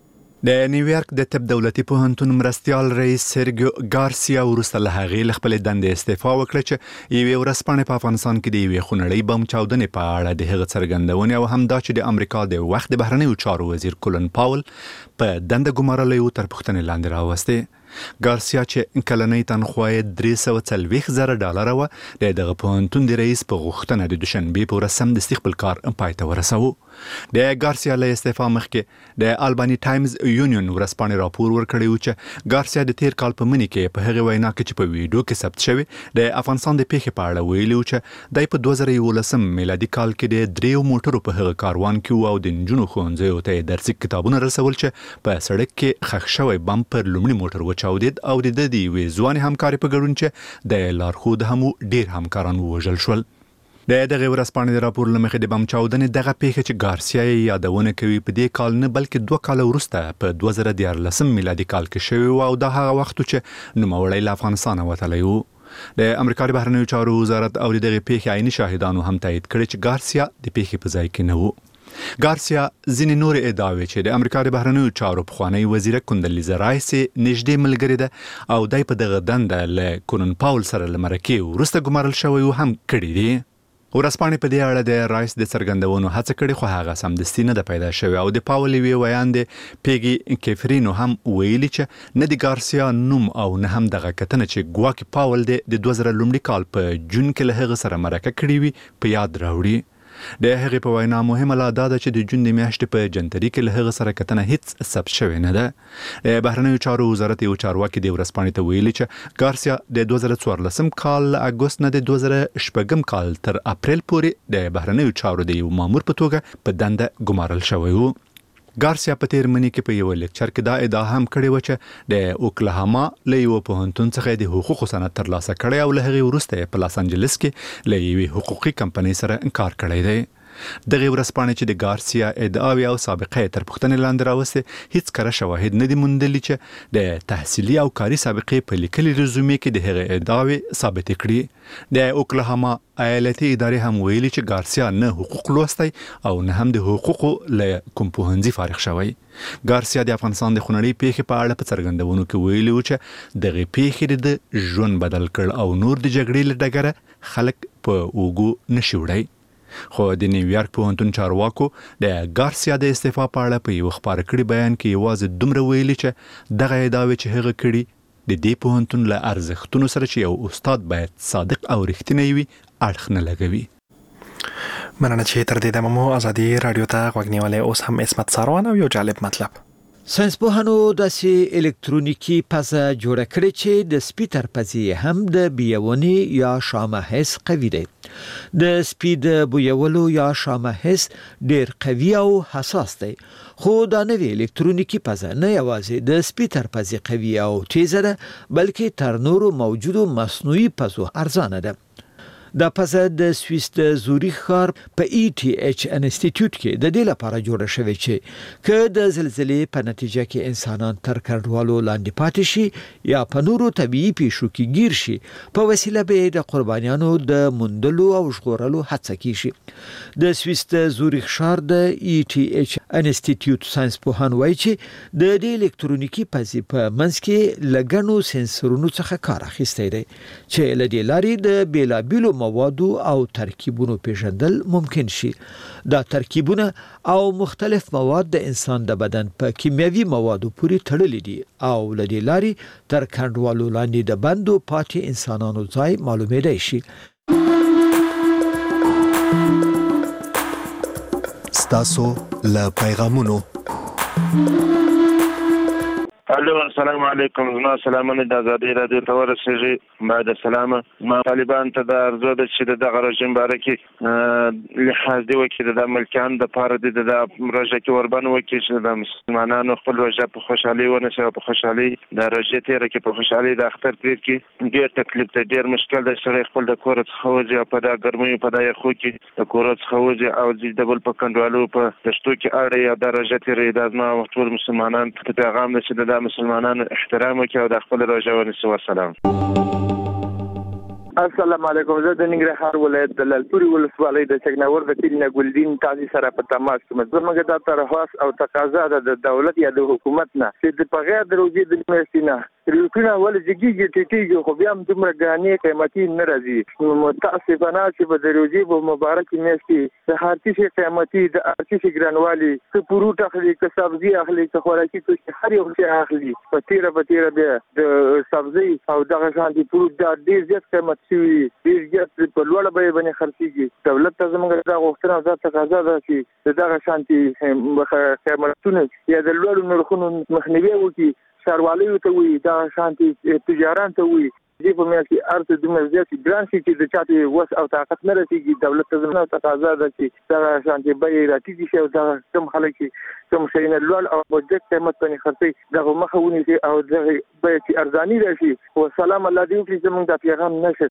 د نیویارک د طب دولتي پوهنتون مرستیال رئیس سرګیو ګارسیا وروسته له هغې له خپلې دندې استعفا وکړه چې یوې ورځپاڼې په افغانستان کې د یوې خونړۍ بم چاودنې په اړه د هغه څرګندونې او هم دا چې د امریکا د وخت د بهرنیو چارو وزیر کولن پاول په دنده ګمارلی و تر پوښتنې لاندې راوستې. ګارسیا چې کلنۍ تنخواه یې درې سوه څلوېښت زره ډالره وه د دغه پوهنتون د رئیس په غوښتنه د دوشنبې په ورځ سمدستي خپل کار پای ته ورساوه. د ګارسیا له استعفا مخکې د الباني ټایمز یونین ورځپاڼې راپور ورکړی و چې ګارسیا د تیر کال په مني کې په هغې وینا کې چې په ویډیو کې ثبت شوی د افغانستان د پیښې په اړه ویلي و چې دی په دوه زره یولسم میلادي کال کې د دریو موټرو په هغه کاروان کې و او د نجونو ښوونځیو ته یې درسي کتابونه رسول چې په سړک کې ښخ شوی بم پر لومړي موټر وچاودېد او د د یوې ځوانې همکارې په ګډون چې د لارښود هم ډېر همکاران ووژل شول. د دغه ورځپاڼې د راپور له مخې د بم چاودنې دغه پیښه چې ګارسیا یې یادونه کوي په دې کال نه بلکې دوه کاله وروسته په دوه زره دیارلسم میلادي کال کې شوې وه او دا هغه وخت چې نوموړی له افغانستانه وتلی و. د امریکا د بهرنیو چارو وزارت او د دغې پیښې عیني شاهدانو هم تایید کړی چې ګارسیا د پیښې په ځای کې نه و. ګارسیا ځینې نورې ادعاوې چې د امریکا د بهرنیو چارو پخوانی وزیره کندلیزه رایس نږدې ملګرې ده او دی په دغه دنده له کولن پاول سره له مرکې وروسته ګمارل شوی و هم کړي دي. ورځپاڼې په دې اړه د رایس د څرګندونو هڅه کړې خو هغه سمدستي نه ده پیدا شوې او د پاول یوې ویاندې پیګي کیفرینو هم ویلي چې نه د ګارسیا نوم او نه هم دغه کتنه چې ګواکې پاول د دوه زره لومړي کال په جون کې له هغه سره مرکه کړې وي په یاد راوړي. د هغې په وینا مهمه لا دا ده چې د جون د میاشتې په جنتري کې له هغه سره کتنه هیڅ ثبت شوې نه ده. د بهرنیو چارو وزارت یو چارواکي د ورځپاڼې ته ویلي چې ګارسیا د دوه زره څوارلسم کال له اګوست نه د دوه زره شپږم کال تر اپریل پورې د بهرنیو چارو د یو مامور په توګه په دنده ګمارل شوی و. ګارسیا په تیر مني کې په یو لیکچر کې دا ادعا هم کړې و چې د اوکلاهاما له یو پوهنتون څخه د حقوقو سند ترلاسه کړی او له هغې وروسته په لاس انجلس کې له یوې حقوقي کمپنۍ سره کار کړی دی. دغه ورځپاڼې چې د ګارسیا ادعاوې او سابقه یې تر پوښتنې لاندې راوستې هیڅ کره شواهد نه دي موندلي چې د تحصیلي او کاري سابقې په لیکلي رزومې کې د هغې ادعاوې ثابتې کړي. د اوکلاهاما ایالتي ادارې هم ویلي چې ګارسیا نه حقوق لوستی او نه هم د حقوقو له کوم پوهنځي فارغ شوی. ګارسیا د افغانستان د خونړۍ پیښې په اړه په څرګندونو کې ویلي و چې دغې پیښې د ژوند بدل کړ او نور د جګړې له ډګره خلک په اوږو نشي وړی. خو د نیویارک پوهنتون چارواکو د ګارسیا د استعفا په اړه په یو خپاره کړي بیان کې یوازې دومره ویلي چې دغه ادعاوې چې هغه کړي د دې پوهنتون له ارزښتونو سره چې یو استاد باید صادق او رښتینی وي اړخ نه لګوي. مننه چې تر دې دمه مو ازادي رادیو ته غوږ نیولی. اوس هم عصمت ساروان او یو جالب مطلب. ساینسپوهانو داسې الکترونیکي پزه جوړه کړې چې د سپي تر پزې هم د بیونې یا شامه حس قوي دی. د سپي د بویولو یا شامه حس ډیر قوي او حساس دی. خو دا نوې الکترونیکي پزه نه یوازې د سپي تر پزې قوي او تیزه ده بلکې تر نورو موجودو مصنوعي پزو ارزانه ده. دا پزه د سویس د زوریخ ښار په ای ټي ایچ انسټیټیوټ کې د دې لپاره جوړه شوې چې که د زلزلې په نتیجه کې انسانان تر کډوالو لاندې پاتې شي یا په نورو طبيعي پیښو کې گیر شي په وسیله به د قربانیانو د موندلو او ژغورلو هڅه کیږي. د سویس د زوریخ ښار د ای ټي ایچ انسټیټیوټ ساينس پوهان وایي چې د دې الکترونیکي پزې په منځ کې لګنو سنسورونو څخه کار اخیستی دی چې لدې لاري د بیلابیلو موادو او ترکیبونو پیژندل ممکن شي. دا ترکیبونه او مختلف مواد د انسان د بدن په کیمیاوي موادو پورې تړلي دي او لدې لاري تر کډوالو لاندې د بندو پاتې انسانانو ځای معلومېدای شي. ستاسو له پیغامونو. الو السلام علیکم. زما سلامونه د ازادي رادیو ته ورسېږي. بعد سلامه ما طالبان ته د ارزو د چې د دغه رژیم باره کې لحاظ دی وکړي د ملکیان د پاره د د روژه کې وربن وکړي چې د مسلمانانو خپل روژه په خوشحالي ونیسي او په خوشحالي د روژې تېره کې په خوشحالي د اختر تېر کې ډېر تکلیف دی ډېر مشکل دی سړی خپل د کوره څخه وځي او په دا ګرمیو په دا یخو کې د کوره څخه وځي او ځي د بل په کنډوالو په دشتو کې اړوي او دا روژه تېروي. دا زما ټول مسلمانان ته پیغام دی چې د مسلمانانو احترام وکړي او د خپل روژه ونیسي. والسلام. السلام علیکم. زه د ننګرهار ولایت د لالپوري ولسوالۍ د چکناور د کلینه ګلدین تاسو سره په تماس کوم. زموږ د ترخواست او تقاضا د دولت یا د حکومت نه چې د بغیر د روزي د میاشتینه ریوکونه ول جګیږي ټیټیږي خو بیا هم دومره ګرانې قیمتي نه راځي. متاسفانه چې په د روزي په مبارک میاشتې د هر څه قیمتي د هر څه ګرانوالي څه فروټ اخلي که سبزي اخلي که خوراکي څه هر یو څه اخلي په تیره په تیره د سبزي او دغه شان دي فروټ د ډیر زیات قیمت شي ډیر زیات په لوړه بیه باندې خرڅيږي. دولت ته زموږ د غوښتنه او د تقاضا ده چې دغه شانتي قیمتونه یا د لوړو نرخونو مخنیوي وکړي. ښاروالۍ ته وي دا شانتي تجاران ته وي دې په میا کې ارته دومره زیات ګران شي چې د چاته وس او طاقت نه رسیږي. دولت ته زموږ تقاضا ده چې دا شانتي بیه راټیټ شي او دا کم خلک چې کوم شي نه لوړ او بجټ قیمت باندې خرڅي دغه مخه ونیسي او دغه بیه چې ارزاني راشي. والسلام الله دې وکړي زموږ د پیغام نشه.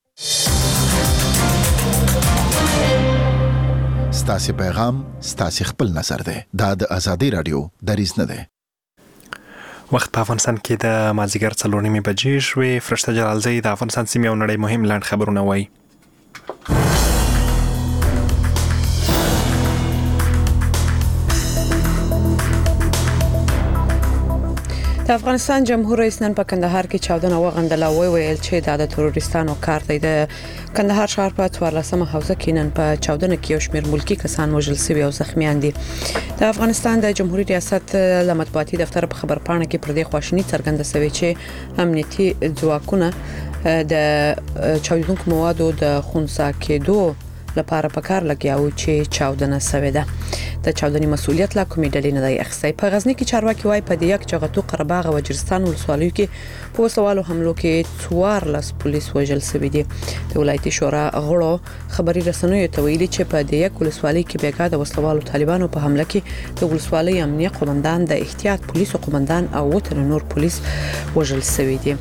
ستاسو پیغام ستاسو خپل نظر ده. دا د ازادي رادیو دریز نه ده. وخت په افغانستان کې د مازیګر څلور نیمې بجې شوې. فرشته جلالزی د افغانستان سیمې او نړۍ مهم لاند خبرونه وایي. د افغانستان جمهور رئیس نن په کندهار کې چاودنه وغندله او ویل چې دا د تروریستانو کار دی. د کندهار ښار په څوارلسمه حوزه کې نن په چاودنه کې یو شمېر ملکی کسان وژل شوي او زخمیان دي. د افغانستان د جمهوریت ریاست له مطبوعاتي دفتر په خبرپاڼه کې پر دې خواشیني څرګنده شوې چې امنیتي ځواکونه د چاودونکو موادو د خونسا کېدو لپاره په کار لګیاو چې چاودنه شوې ده. د چاودنې مسؤلیت لا کومې ډلې نه دی اخیستی. په غزنی کې چارواکي وايي په دیګ چغتو قرهباغ او وجرستان ولسوالیو کې په سوالو حملو کې څوارلس پولیس وژل شوي دي. د ولایتي شورا غړو خبري رسنیو ته ویلي چې په دیګ ولسوالۍ کې بیګا د وسلوالو طالبانو په حمله کې د ولسوالۍ امنیه قومندان د احتیاط پولیسو قومندان او وتر نور پولیس وژل شوي دي.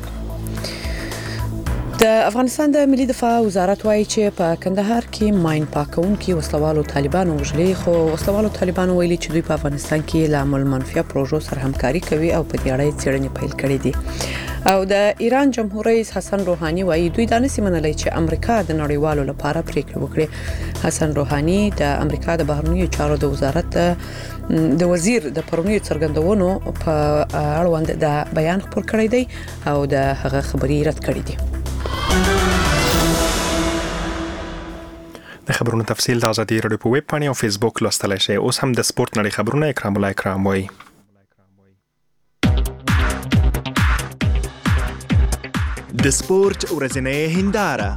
د افغانستان د ملي دفاع وزارت وایي چې په کندهار کې ماین پاکونکي وسلوالو طالبانو وژلي خو وسلوالو طالبانو ویلي چې دوی په افغانستان کې له عمل منفیه پروژو سره همکاري کوي او په دې اړه څېړنې پیل کړې دي. او د ایران جمهور رئیس حسن روحاني وایي دوی دا نسی منلای چې امریکا د نړیوالو لپاره پریکړه وکړي. حسن روحاني د امریکا د بهرنیو چارو د وزارت د وزیر د پرونیو څرګندونو په اړوند د بیان خپور کړی دی او د هغه خبري رد کړی دی. د خبرونو تفصیل د ازادي رادیو په ویب پاڼې او فیسبوک لوستلای شئ. اوس هم د سپورت نړۍ خبرونه اکرام الله اکرام وایي. د سپورت ورځنۍ هنداره.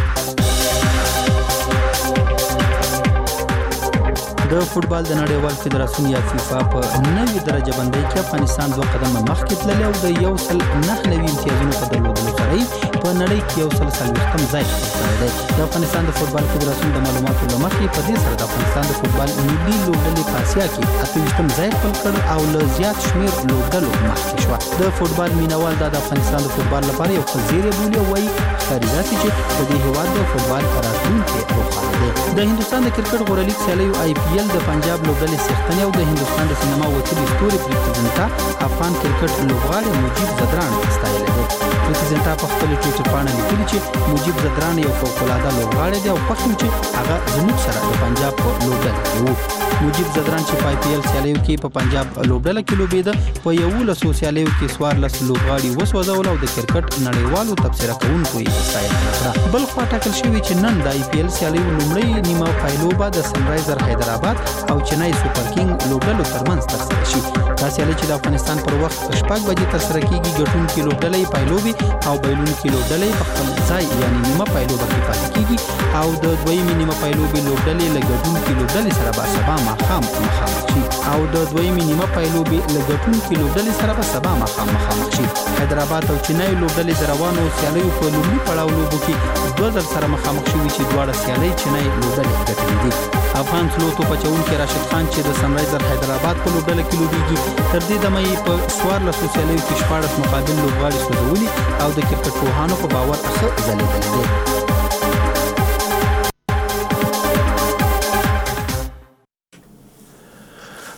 د فوتبال د نړیوال فدراسیون یا فیفا په نوې درجه بندۍ کې افغانستان دوه قدمه مخکې تللی او د یو سل نهه نوي امتیازونو په درلودلو سره په نړۍ کې یو سل څلوېښتم ځای خپل کړی دی. د افغانستان د فوتبال فدراسیون د معلوماتو له مخې په دې سره د افغانستان د فوتبال ملي لوبډلې په اسیا کې اته ویشتم ځای خپل کړ او له زیات شمېر لوبډلو مخکې شوه. د فوتبال مینوال د افغانستان د فوتبال لپاره یو ښه زیری بولي او وایي ښکاري داسې چې د دې هېواد د فوتبال راتلونکی روښانه دی. د هندوستان د کرکټ غوره لیګ سیالیو آی پی ایل د پنجاب لوبډلې څښتنې او د هندوستان د سینما وکیل ستوري پریزیدنټا افغان کرکټ لوبغاړی مجیب زدران ستایلی دی. پریزیدنټا په خپل ټویټر باندې لیکلي چې مجیب زدران یو فوق‌العاده لوبغاړی دی او خوښ یم چې هغه زموږ سره د پنجاب په لوبډله کې و. مجیب زدران چې په آی پی ایل سیالیو کې په پنجاب لوبډله کې لوبېده په یولسو سیالیو کې څوارلس لوبغاړي وسوځول او د کرکټ نړیوالو تبصره کوونکو یې ستاینه وکړه. بل خوا ټاکل شوي چې نن د آی پی ایل سیالیو لومړۍ نیمه پایلوبه د سنرایزر حیدرآباد او چنای سوپر کینګ لوبډلو ترمنځ ترسره شي. دا سیالي چې د افغانستان پر وخت شپږ بجې ترسره کیږي ګټونکي لوبډلې پایلوبې او بایلونکي لوبډلې په خپل ځای یعنی نیمه پایلوبه کې پاتې کیږي او د دویمې نیمه پایلوبې لوبډلې له ګټونکي لوبډلې سره به سبا ماښام مخامخ شي او د دویمې نیمه پایلوبې له ګټونکي لوبډلې سره به سبا ماښام مخامخ شي. حیدرآباد او چنای لوبډلې د روانو سیالیو په لومړي پړاو لوبو کې دوه ځل سره مخامخ شوي چې دواړه سیالۍ چنای لوبډلې ګټلې دي. افغان سلو توپ اچوونکی راشد خان چې د سنرایزر حیدرآباد په لوبډله کې لوبېږي تر دې دمه یې په څوارلسو سیالیو کې شپاړس مقابل لوبغاړي سوځولي او د کرکټ پوهانو په باور ښه ځلېدلی دی.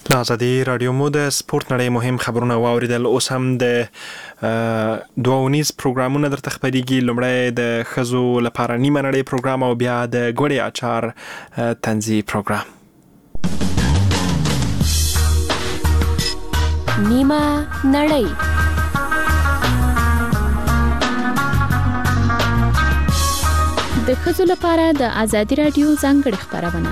لا آزادي رادیو مو د سپورت نړۍ مهم خبرونه واوریدل. اوس هم د دوونیز پروګرامونه درته خبرېږي. لومړی د ښځو لپاره نیمه نړۍ پروګرام او بیا د ګوړې اچار طنزي پروګرام. نیمه نړۍ د ښځو لپاره د آزادي رادیو ځانګړې خبرونه.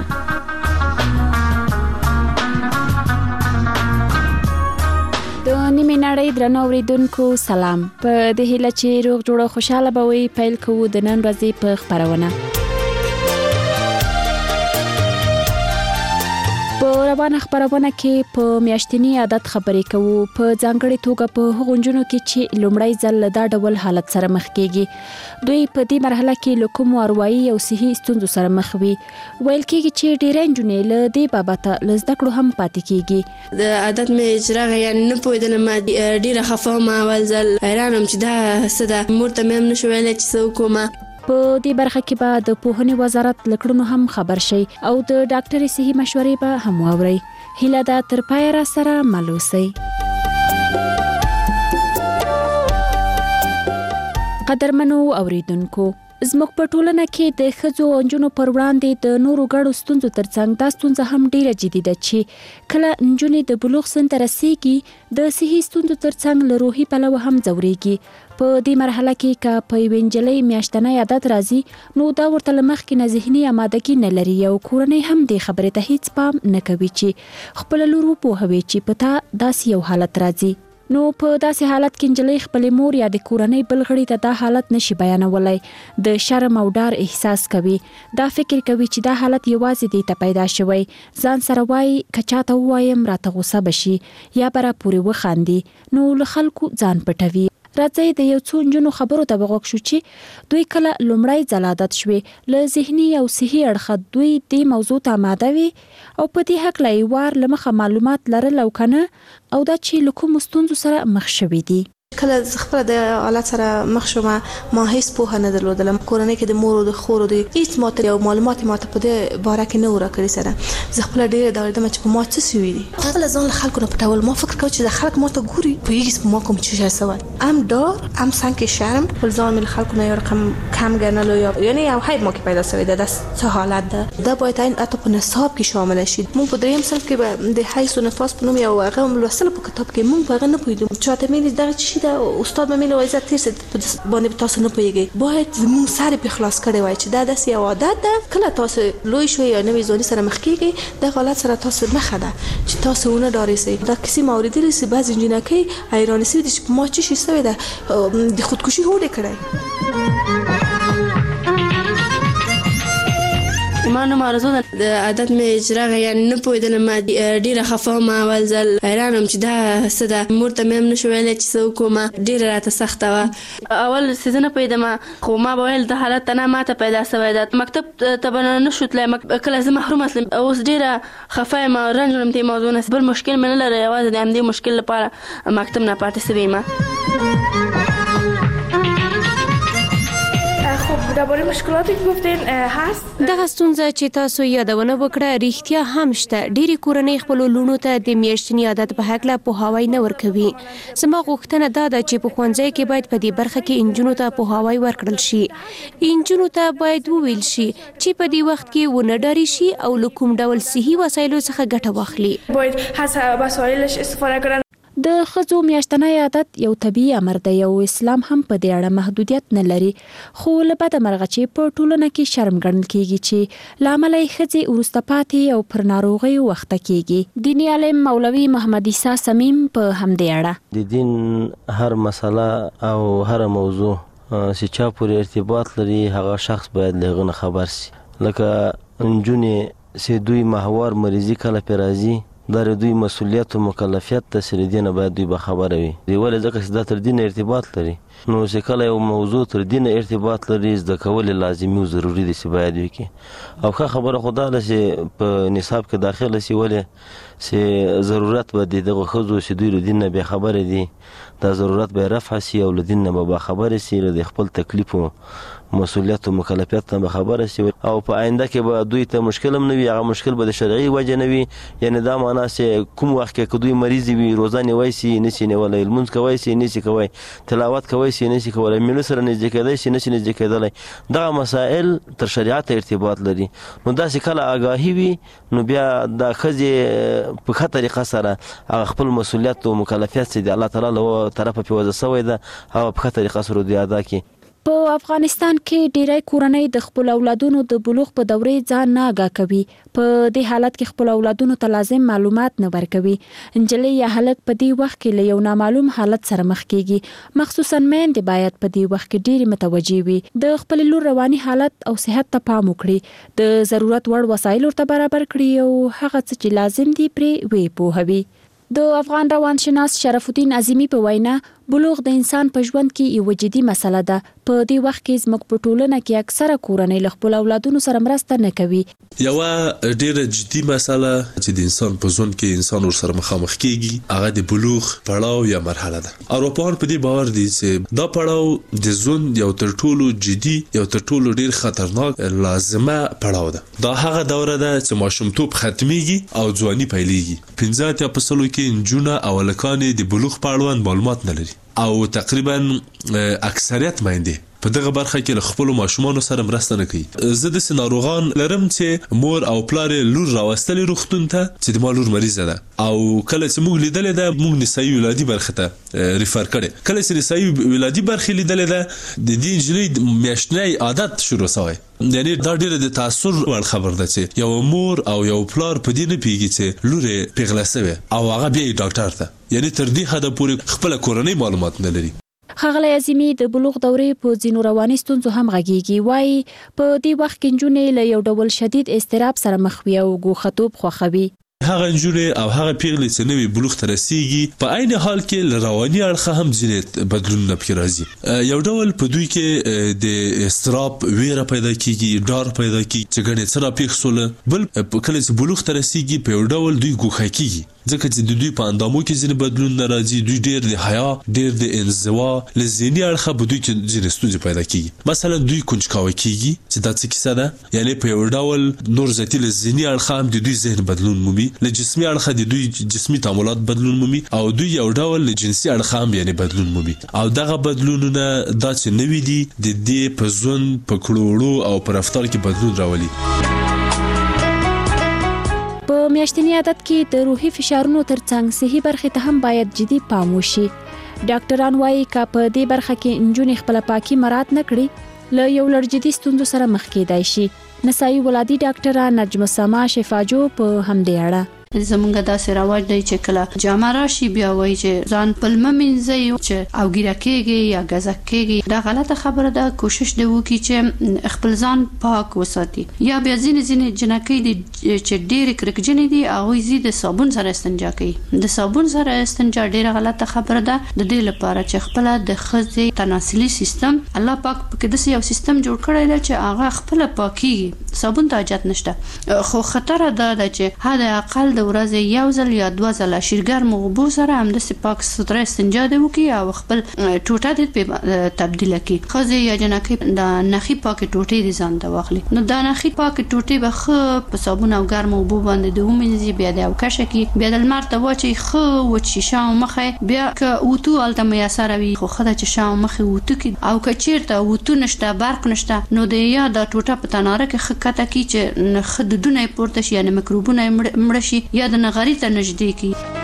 د نیمه نړۍ درنو اوریدونکو سلام. په دې هیله چې روغ جوړ او خوشاله به وي، پیل کوو د نن ورځې په خبرونه. په روانه خبرونه کې په میاشتنی عادت خبرې کوو، په ځانګړي توګه په هغو نجونو کې چې لومړی ځل دا ډول حالت سره مخ کېږي. دوی په دې مرحله کې له کومو اروایي او صحي ستونزو سره مخ وي. ویل کېږي چې ډېرې نجونې له دې بابته له زده کړو هم پاتې کېږي. د عادت مې اجرا یعنې نه پوهېدلم، ډېره خفه وم، اول ځل حیران وم چې دا څه ده. مور ته مې هم نشو ویلی چې څه وکړم. په دې برخه کې به د پوهنې وزارت له کړنو هم خبر شي او د ډاکټري صحي مشورې به هم واورئ. هیله ده تر پایه را سره مل اوسئ. قدرمنو اوریدونکو، زموږ په ټولنه کې د ښځو او نجونو پر وړاندې د نورو ګډو ستونزو ترڅنګ دا ستونزه هم ډیره جدي ده چې کله نجونې د بلوغ سن ته رسیږي د صحي ستونزو ترڅنګ له روحي پلوه هم ځورېږي. په دې مرحله کې که په یوې نجلۍ میاشتنی عادت راځي نو دا ورته له مخکې نه ذهني آمادګي نه لري او کورنۍ هم دې خبرې ته هیڅ پام نه کوي چې خپله لور وپوهوي چې په تا داسې یو حالت راځي. نو په داسې حالت کې نجلۍ خپلې مور یا د کورنۍ بل غړي ته دا حالت نشي بیانولی. د شرم او ډار احساس کوي. دا فکر کوي چې دا حالت یوازې دې ته پیدا شوی. ځان سره وایي که چاته ووایم راته غوسه بشي یا به راپورې وخاندي، نو له خلکو ځان پټوي. راځئ د یو څو نجونو خبرو ته وغوږ شو چې دوی کله لومړی ځل عادت شوې، له ذهني او صحي اړخه دوی دې موضوع ته آماده وي او په دې هکله یې وار له مخه معلومات لرل او که نه، او دا چې له کومو ستونزو سره مخ شوي دي. کله خپل د حالت سره مخ شوم، ما هیڅ پوهه نه درلودم. کورنۍ کې د مور او د خور او د هیڅ ماته او معلومات ماته په دې باره کې نه ورکړي سره. زه خپل ډېر ډاډم چې په ما څه سوي دي. هغه ځان له خلکو نه پټول. ما فکر کوم چې د خلک ماته ګوري پوهیږي په ما کوم څه شي سوال. ام ډار ام سانک شرم خپل ځان مل خلکو نه یو رقم کم ګڼلو، یعنی یو هاي ما کې پیدا شوی ده. د څه حالت ده دا باید عین اته په نصاب کې شامل شي. مونږ په دریم صنف کې د حیث و نفاس په نوم یو هغه لوستل په کتاب کې مونږ هغه نه پوهیدو. چاته مې دا چې استاد مې له وایي تیر څه باندې تاسو نه پوهیږئ. باید موږ سره په خلاص کړی وای چې دا داسې یو عادت ده. کله تاسو لوی شوئ یا نوې ځواني سره مخ کیږئ، د حالت سره تاسو مخه ده چې تاسو ونه ډارېږئ. دا کیسې ما اورېدلې چې بعضې نجونکۍ حیرانې سوي دي چې په ما څه شي سوی ده، د خودکشي هوډ یې کړی. ما نوم آرزو ده. د عادت مې اجرا یعنې نه پوهېدلم، ډېره خفه وم، اول ځل حیران وم چې دا څه ده. مور ته مې هم نشو ویلی چې څه وکړم، ډېره راته سخته وه. اول چې زه نه پوهېدم، خو ما به ویل دا حالت ته نه ماته پیدا شوی ده. مکتب ته به نشو تللی، کله زه محرومه تلم. اوس ډېره خفه یم، رنج وړم دې موضوع نه. بل مشکل مې نه لري، یوازې د همدې مشکل لپاره مکتب نه پاتې شوې یم. درباره مشکلاتی که گفتین هست. دغه ستونزه چې تاسو یادونه وکړه ریښتیا هم شته. ډېری کورنۍ خپلو لوڼو ته د میاشتني عادت په هکله پوهاوی نه ورکوي. زما غوښتنه دا ده چې په ښوونځي کې باید په دې برخه کې نجونو ته پوهاوی ورکړل شي. نجونو ته باید وویل شي چې په دې وخت کې ونه ډاري شي او له کوم ډول صحي وسایلو څخه ګټه واخلي. باید از وسایلش استفاده کړي. د ښځو میاشتنی عادت یو طبیعي امر دی او اسلام هم په دې اړه محدودیت نه لري، خو له بده مرغه چې په ټولنه کې شرم ګڼل کېږي چې له امله یې ښځې وروسته پاتې او پر ناروغیو وخته کېږي. دیني عالم مولوي محمد عیسی سمیم په همدې اړه د دین هر مسله او هر موضوع چې چا پورې ارتباط لري هغه شخص باید له هغه نه خبر سي. لکه نجونې چې دوی ماهوار مریضي کله پرې راځي، دا دوی مسؤلیت او مکلفیت ته سره دینه باید دوی به خبره وي. دی ولې ځکه چې دا تر دینه ارتباط لري، نو چې کله یو موضوع تر دینه ارتباط لري زده کول لازمي او ضروري دي چې باید وکړي. او ښه خبره خو دا ده چې په نصاب کې داخله شي، ولې چې ضرورت به د دغه ښځو چې دوی له دین نه بېخبره دي، دا ضرورت به رفع شي او له دین نه به باخبره شي، له خپل تکلیف او مسولیت او مکلفیت ته خبره شي او په آینده کې به دوی ته مشکل هم نه وي. هغه مشکل به د شرعي وجه نه وي، یعنی دا معنا چې کوم وخت کې دوی مریض وي روزانه وای سي نشي نیولای، المنځ کوي سي نشي کوي، تلاوت کوي سي نشي کوي، مینو سره نږدې کېدای شي نشي نږدې کېدلای. دا مسائل تر شریعت ارتباط لري. نو دا چې کله آگاهي وي نو بیا د خځې په ښه طریقه سره هغه خپل مسولیت او مکلفیت چې د الله تعالی له طرفه په وجه سوی ده هغه په ښه طریقه سره دوی ادا کړي. په افغانستان کې ډیری کورنۍ د خپل اولادونو د بلوغ په دورې ځان نه آگاه کوي. په دې حالت کې خپل اولادونو ته لازم معلومات نه ورکوي. انجلۍ یا هلک په دې وخت کې له یو نامعلوم حالت سره مخ کیږي. مخصوصا میندې باید په دې وخت کې ډېرې متوجي وي. د خپل لور رواني حالت او صحت ته پام وکړي، د ضرورت وړ وسایل ورته برابر کړي او هغه څه چې لازم دي پرې وی پوهوي. د افغان روانشناس شرف الدین عظیمی په وینا بلوغ د انسان په ژوند کې یو جدي مسله ده. په دې وخت کې زموږ په ټولنه کې اکثره کورنۍ له خپل اولادونو سره مرسته نه کوي. یو ډیره جدي مسله چې د انسان په ژوند کې انسان ور سره مخامخ کیږي هغه د بلوغ پړاو یا مرحله ده. اروپایان په دې باور دي چې دا پړاو د ژوند یو تر ټولو جدي یو تر ټولو ډیر خطرناک لازمه پړاو ده. دا هغه دوره ده چې ماشومتوب ختميږي او ځواني پیلېږي. پنځه اتیا په سلو کې نجونه او هلکان د بلوغ په اړوند معلومات نه لري او تقریبا اکثریت میندې په دغه برخه کې له خپل ماشومان سره مرسته نه کوي. زه د سناروغان لرم چې مور او پلار لور راوستلې روغتون ته چې د مالور مریض ده او کله چې موږ لیدلې ده موږ نسایي ولادي برخه ته ریفر کړي. کله چې نسایي ولادي برخه لیدلې ده د دې انجلۍ میاشتنی عادت شروع شوی. یعنی دا ډیره د تاثر ور خبر ده چې یو مور او یو پلار په دې نه پیږي چې لور پیغله سوي او هغه بیا ډاکټر ته، یعنی تر دې حد پورې خپل کورنۍ معلومات نه لري. ښاغلی عظیمی د بلوغ دورې په ځینو رواني ستونزو هم غږیږي. وایي په دې وخت کې نجونې له یو ډول شدید اضطراب سره مخ وي او ګوښتوب خوښوي. هغه نجونې او هغه پیغلې چې نوې بلوغ ته رسیږي په عین حال کې له رواني اړخه هم ځینې بدلونونه پکې راځي. یو ډول په دوی کې د اضطراب ویره پیدا کیږي، ډار پیدا کیږي چې ګڼې څه راپېښ سوله. بل کله چې بلوغ ته رسیږي په یو ډول دوی ګوښه کیږي ځکه چې د دوی په اندامو کې ځینې بدلونونه راځي. دوی ډېر د حیا ډېر د انزوا له ذهني اړخه به دوی کې ځینې ستونزې پیدا کیږي. مثلا دوی کنجکاوي کیږي چې دا څه کیسه ده، یعنی په یو ډول نور ذاتي له ذهني اړخه هم د دوی ذهن بدلون مومي، له جسمي اړخه د دوی جسمي تعاملات بدلون مومي او دوی یو ډول له جنسي اړخه هم یعنی بدلون مومي. او دغه بدلونونه دا چې نوي دي د دې په ژوند په کړوړو او په رفتار کې بدلون راولي. په میاشتنی عادت کې د روحي فشارونو ترڅنګ صحي برخې ته هم باید جدي پام وشي. ډاکټران وایي که په دې برخه کې نجونې خپل پاکي مراعات نه کړي له یو لړ جدي ستونزو سره مخ کېدای شي. نسایي ولادي ډاکټره نجم سما شفاجو په همدې اړه زمونږ داسې رواج دی چې کله جامه راشي بیا وایي چې ځان پلمه مینځي چې او ګیره کېږي یا ګزک کېږي. دا غلطه خبره ده. کوشش دی وکړي چې خپل ځان پاک وساتي. یا بیا ځینې ځینې جنکۍ دي چې ډېرې کرکجنې دي هغوی ځي د صابون سره استنجا کوي. د صابون سره استنجا ډېره غلطه خبره ده. د دې لپاره چې خپله د ښځې تناسلي سیستم الله پاک پکې داسې یو سیستم جوړ کړی دی چې هغه خپله پاکیږي، صابون ته حاجت نشته. خو خطره دا ده چې حد اقل د ورځې یو ځل یا دوه ځله شیرګرم اوبو سره همداسې پاک ستره استنجا دې وکړي او خپل ټوټه دې پرې تبدیله کړي. ښځې یا جنکۍ د نخي پاکې ټوټې دې ځان ته واخلي. نو دا نخي پاکې ټوټې به ښه په صابون او ګرم اوبو باندې د ومینځي، بیا دې اوکشه کړي، بیا د لمر ته واچوي ښه وچ شي شا او مخې. بیا که اوتو هلته میسره وي خو ښه ده چې شا او مخې اوتو کړي. او که چېرته اوتو نشته برق نشته نو د یا دا ټوټه په تناره کې ښه کته کړي چې ښه دودونه یې پورته شي یعنې مکروبونه یې مړه شي یا د نغري ته نږدې کی.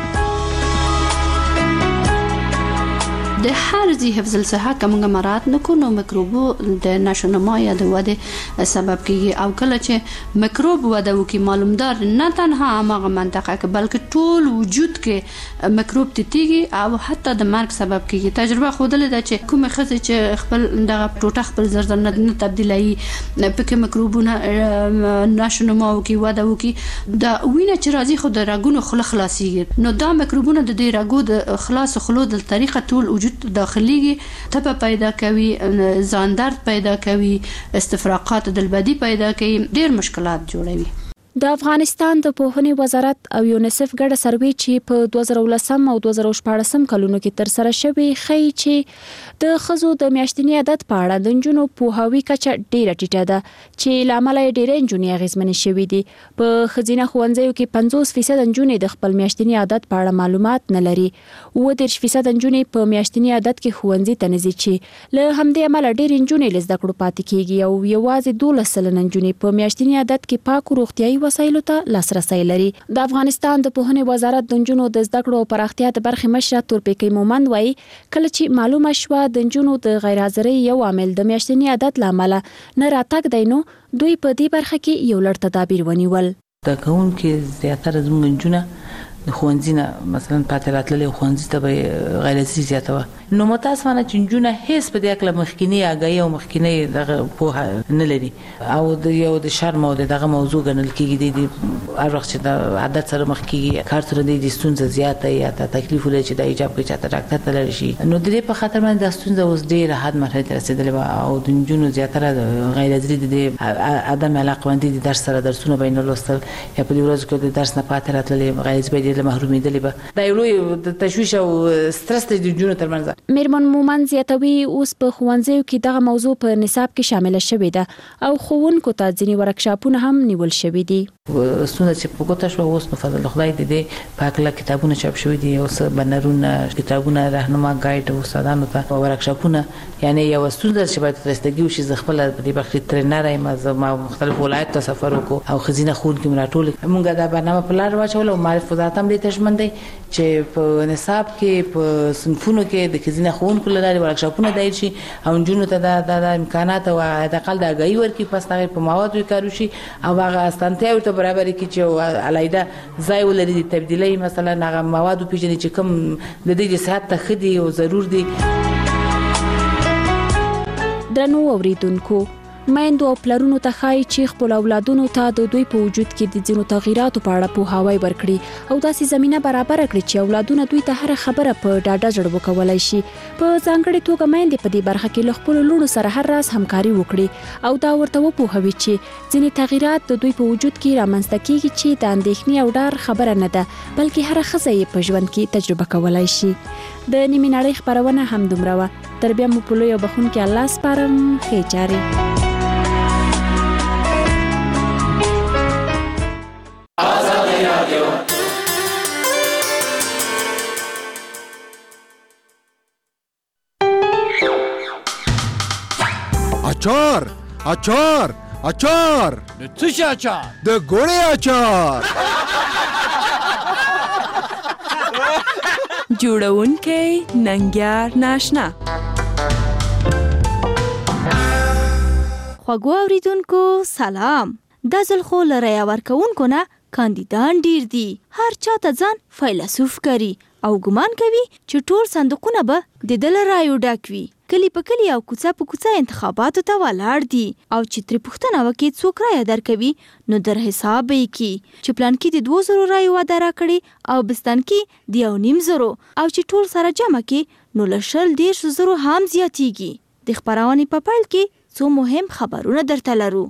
د هر ځای حفظ الصحه کومه مراعات نکو نو میکروبو د نشونما یا د وده سبب کیږي. او کله چې میکروب وده وکي معلومدار نه تنها هغه منطقه کې بلکې ټول وجود کې میکروب تیږي او حتی د مرګ سبب کیږي. تجربه خوده ده چې کومه ښځه چې خپل دغه ټوټه خپل زر زر نه تبدیلایي پکې میکروبونه نشونما وکي وده وکي دا وینه چې راځي خو د رګونو خله خلاصيږي. نو دا میکروبونه د دې رګو د خلاص خلو د طریقه ټول وجود داخليږي، تبه پیدا کوي، ځان درد پیدا کوي، استفراقات دلبدي پیدا کوي، ډېر مشکلات جوړوي. د افغانستان د پوهنې وزارت او یونیسف ګډه سروې چې په دوه زره ولسم او دوه زره شپاړسم کلونو کې تر سره شوی ښیي چې د ښځو د میاشتني عادت په اړه د نجونو پوهاوي کچه ډیره ټیټه ده چې له امله یې ډیرې نجونې اغېزمنې شوي دي. په ښځینه ښوونځیو کې پنځوس فیصد نجونې د خپل میاشتني عادت په اړه معلومات نه لري. اووه دېرش فیصد نجونې په میاشتني عادت کې ښوونځي ته نه ځي چې له همدې امله ډېرې نجونې له زده کړو پاتې کېږي او یوازې دولس سلنه نجونې په میاشتني عادت کې پاکو روغتیایي وسایلو ته لاسرسی لري. د افغانستان د پوهنې وزارت د نجونو د زده کړو او پراختیا د برخې مشره تورپیکۍ مومند وایي کله چې معلومه شوه د نجونو د غیر حاضرۍ یو عامل د میاشتني عادت له امله نه راتګ دی نو دوی په دې برخه کې یو لړ تدابیر ونیول. د کوونکې زیاتره زموږ نجونه د ښوونځي نه مثلا پاتې راتللی ښوونځي ته به غیر حاضري زیاته وه. نو متاسفانه چې نجونه هېڅ په دې هکله مخکینۍ اګاهي او مخکینۍ دغه پوهه نه لري او د یو د شرم او د دغه موضوع ګڼل کېږي. د هر وخت چې د عادت سره مخ کېږي کار سره د دې ستونزه زیاته یا ته تکلیف ولري چې د ایجاب کوي چې ته ډاکټر ته لاړ شي. نو د دې په خاطر باندې دا ستونزه اوس ډېره حد مرحلې ته رسېدلې وه او د نجونو زیاتره د غیر حاضري د دې عدم علاقمندي د درس سره درسونه به یې نه لوستل یا په دې ورځو کې د درس نه پاتې راتللې غیر حاضري به یې ډېر محرومېدلې به. دا یو لوی تشویش او سترس دی د نجونو ترمنځ. میرمن مومند زیاتوي اوس په ښوونځیو کې دغه موضوع په نصاب کې شامله شوې ده او ښوونکو ته ځینې ورکشاپونه هم نیول شوي دي. ستونزه چې په ګوته شوه اوس نو فضل خدای د دې په هکله کتابونه چاپ شوي دي او څه بنرونه کتابونه راهنما ګایډ استادانو ته ورکشاپونه یعنی یو ستونزه چې باید ترستګي وشي. زه خپله په دې برخه کې ټرینر یم. زه ما مختلف ولایت ته سفر وکړو او ښځینه ښوونکي مې راټولې موږ دا برنامه په لار واچوله او معرف وزارت هم دې ته ژمن دی چې په نصاب کې په صنفونو کې د ښځینه ښوونکو له لارې ورکشاپونه دایر شي او نجونو ته د امکانات او حداقل د اګاهي ورکړي پس د هغې په موادو کار وشي او هغه اسانتیاوې ورته برابرې کړي چې علیحده ځای ولري د تبدیلۍ مثلا هغه مواد وپېژني چې کوم د دوی د صحت ته ښه دي او ضرور دي. درنو اوریدونکو میندو او پلرونو ته ښایي چې خپل اولادونو ته د دوی په وجود کې د ځینو تغییراتو په اړه پوهاوی ورکړي او داسې زمینه برابره کړي چې اولادونه دوی ته هره خبره په ډاډه زړه وکولی شي. په ځانګړې توګه میندې په دې برخه کې له خپلو لوڼو سره هر راز همکاري وکړي او دا ورته وپوهوي چې ځینې تغییرات د دوی په وجود کې رامنځته کېږي چې د اندېښنې او ډار خبره نه ده بلکې هره ښځه یې په ژوند کې تجربه کولی شي. د نیمې نړۍ خپرونه همدومره وه. تر بیا مو په لوی او بخښونکي الله سپارم. ښې چارې. اچار اچار اچار د څه شي اچار؟ د ګوړې اچار. جوړونکی ننګیار ناشنا. خوږو اوریدونکو سلام. دا ځل خو له رایه ورکوونکو نه کاندیدان ډیر دي. هر چا ته ځان فیلسوف کوي او ګمان کوي چې ټول صندوقونه به د ده له رایو ډک وي. کلی په کلی او کوڅه په کوڅه انتخاباتو ته ولاړ دي او چې ترې پوښتنه وکړي څوک رایه درکوي نو در حساب به یې کړي چې پلانکي د دوو زرو رایو وعده راکړې او بستانکي د یو نیم زرو او چې ټول سره جمع کړي نو له شل دېرش زرو هم زیاتیږي. د خپرونې په پیل کې څو مهم خبرونه درته لرو.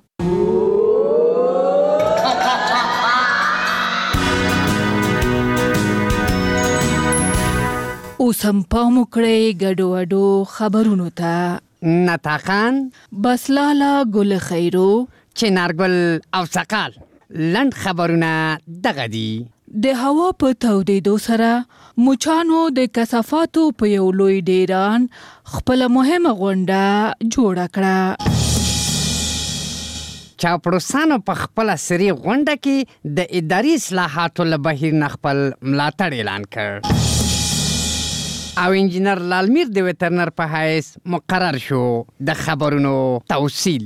اوس هم پام وکړئ ګډو وډو خبرونو ته. نطاقان بسلاله ګل خیرو چنارګل او سقال لنډ خبرونه دغه دي. د هوا په تودېدو سره مچانو د کثافاتو په یو لوی ډیران خپله مهمه غونډه جوړه کړه. چاپړوسانو په خپله سري غونډه کې د اداري اصلاحاتو له بهیر نه خپل ملاتړ اعلان کړ او انجینر لالمیر د ویترنر په حیث مقرر شو. د خبرونو توصیل.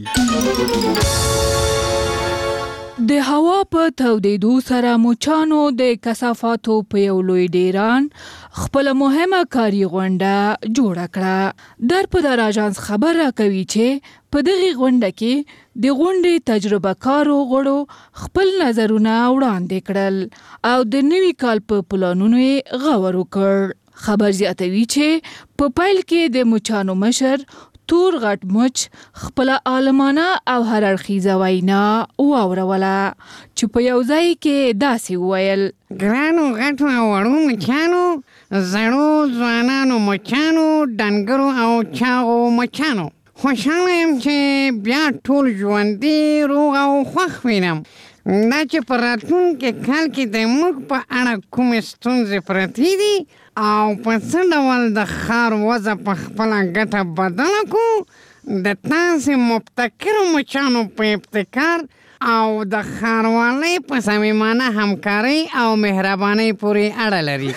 د هوا په تودېدو سره مچانو د کثافاتو په یو لوی ډیران خپله مهمه کاري غونډه جوړه کړه. در په در اژانس خبر راکوي چې په دغې غونډه کې د غونډې تجربه کارو غړو خپل نظرونه وړاندې کړل او د نوي کال په پلانونو یې غور وکړ. خبر زیاتوي چې په پیل کې د مچانو مشر تور غټ مچ خپل عالمانه او هر اړخیزه وینا واوروله چې په یو ځای کې داسې وویل: ګرانو غټو او وړو مچانو، زړو ځوانانو مچانو، ډنګرو او چاغو مچانو، خوشحاله یم چې بیا ټول ژوندي روغ او خوښ وینم. دا چې په راتلونکي کال کې د موږ په اړه کومې ستونزې پرتې دي او په څه ډول د ښار وضع په خپله ګټه بدله کړو، د تاسې مبتکرو مچانو په ابتکار او د ښاروالۍ په صمیمانه همکارۍ او مهربانۍ پورې اړه لري.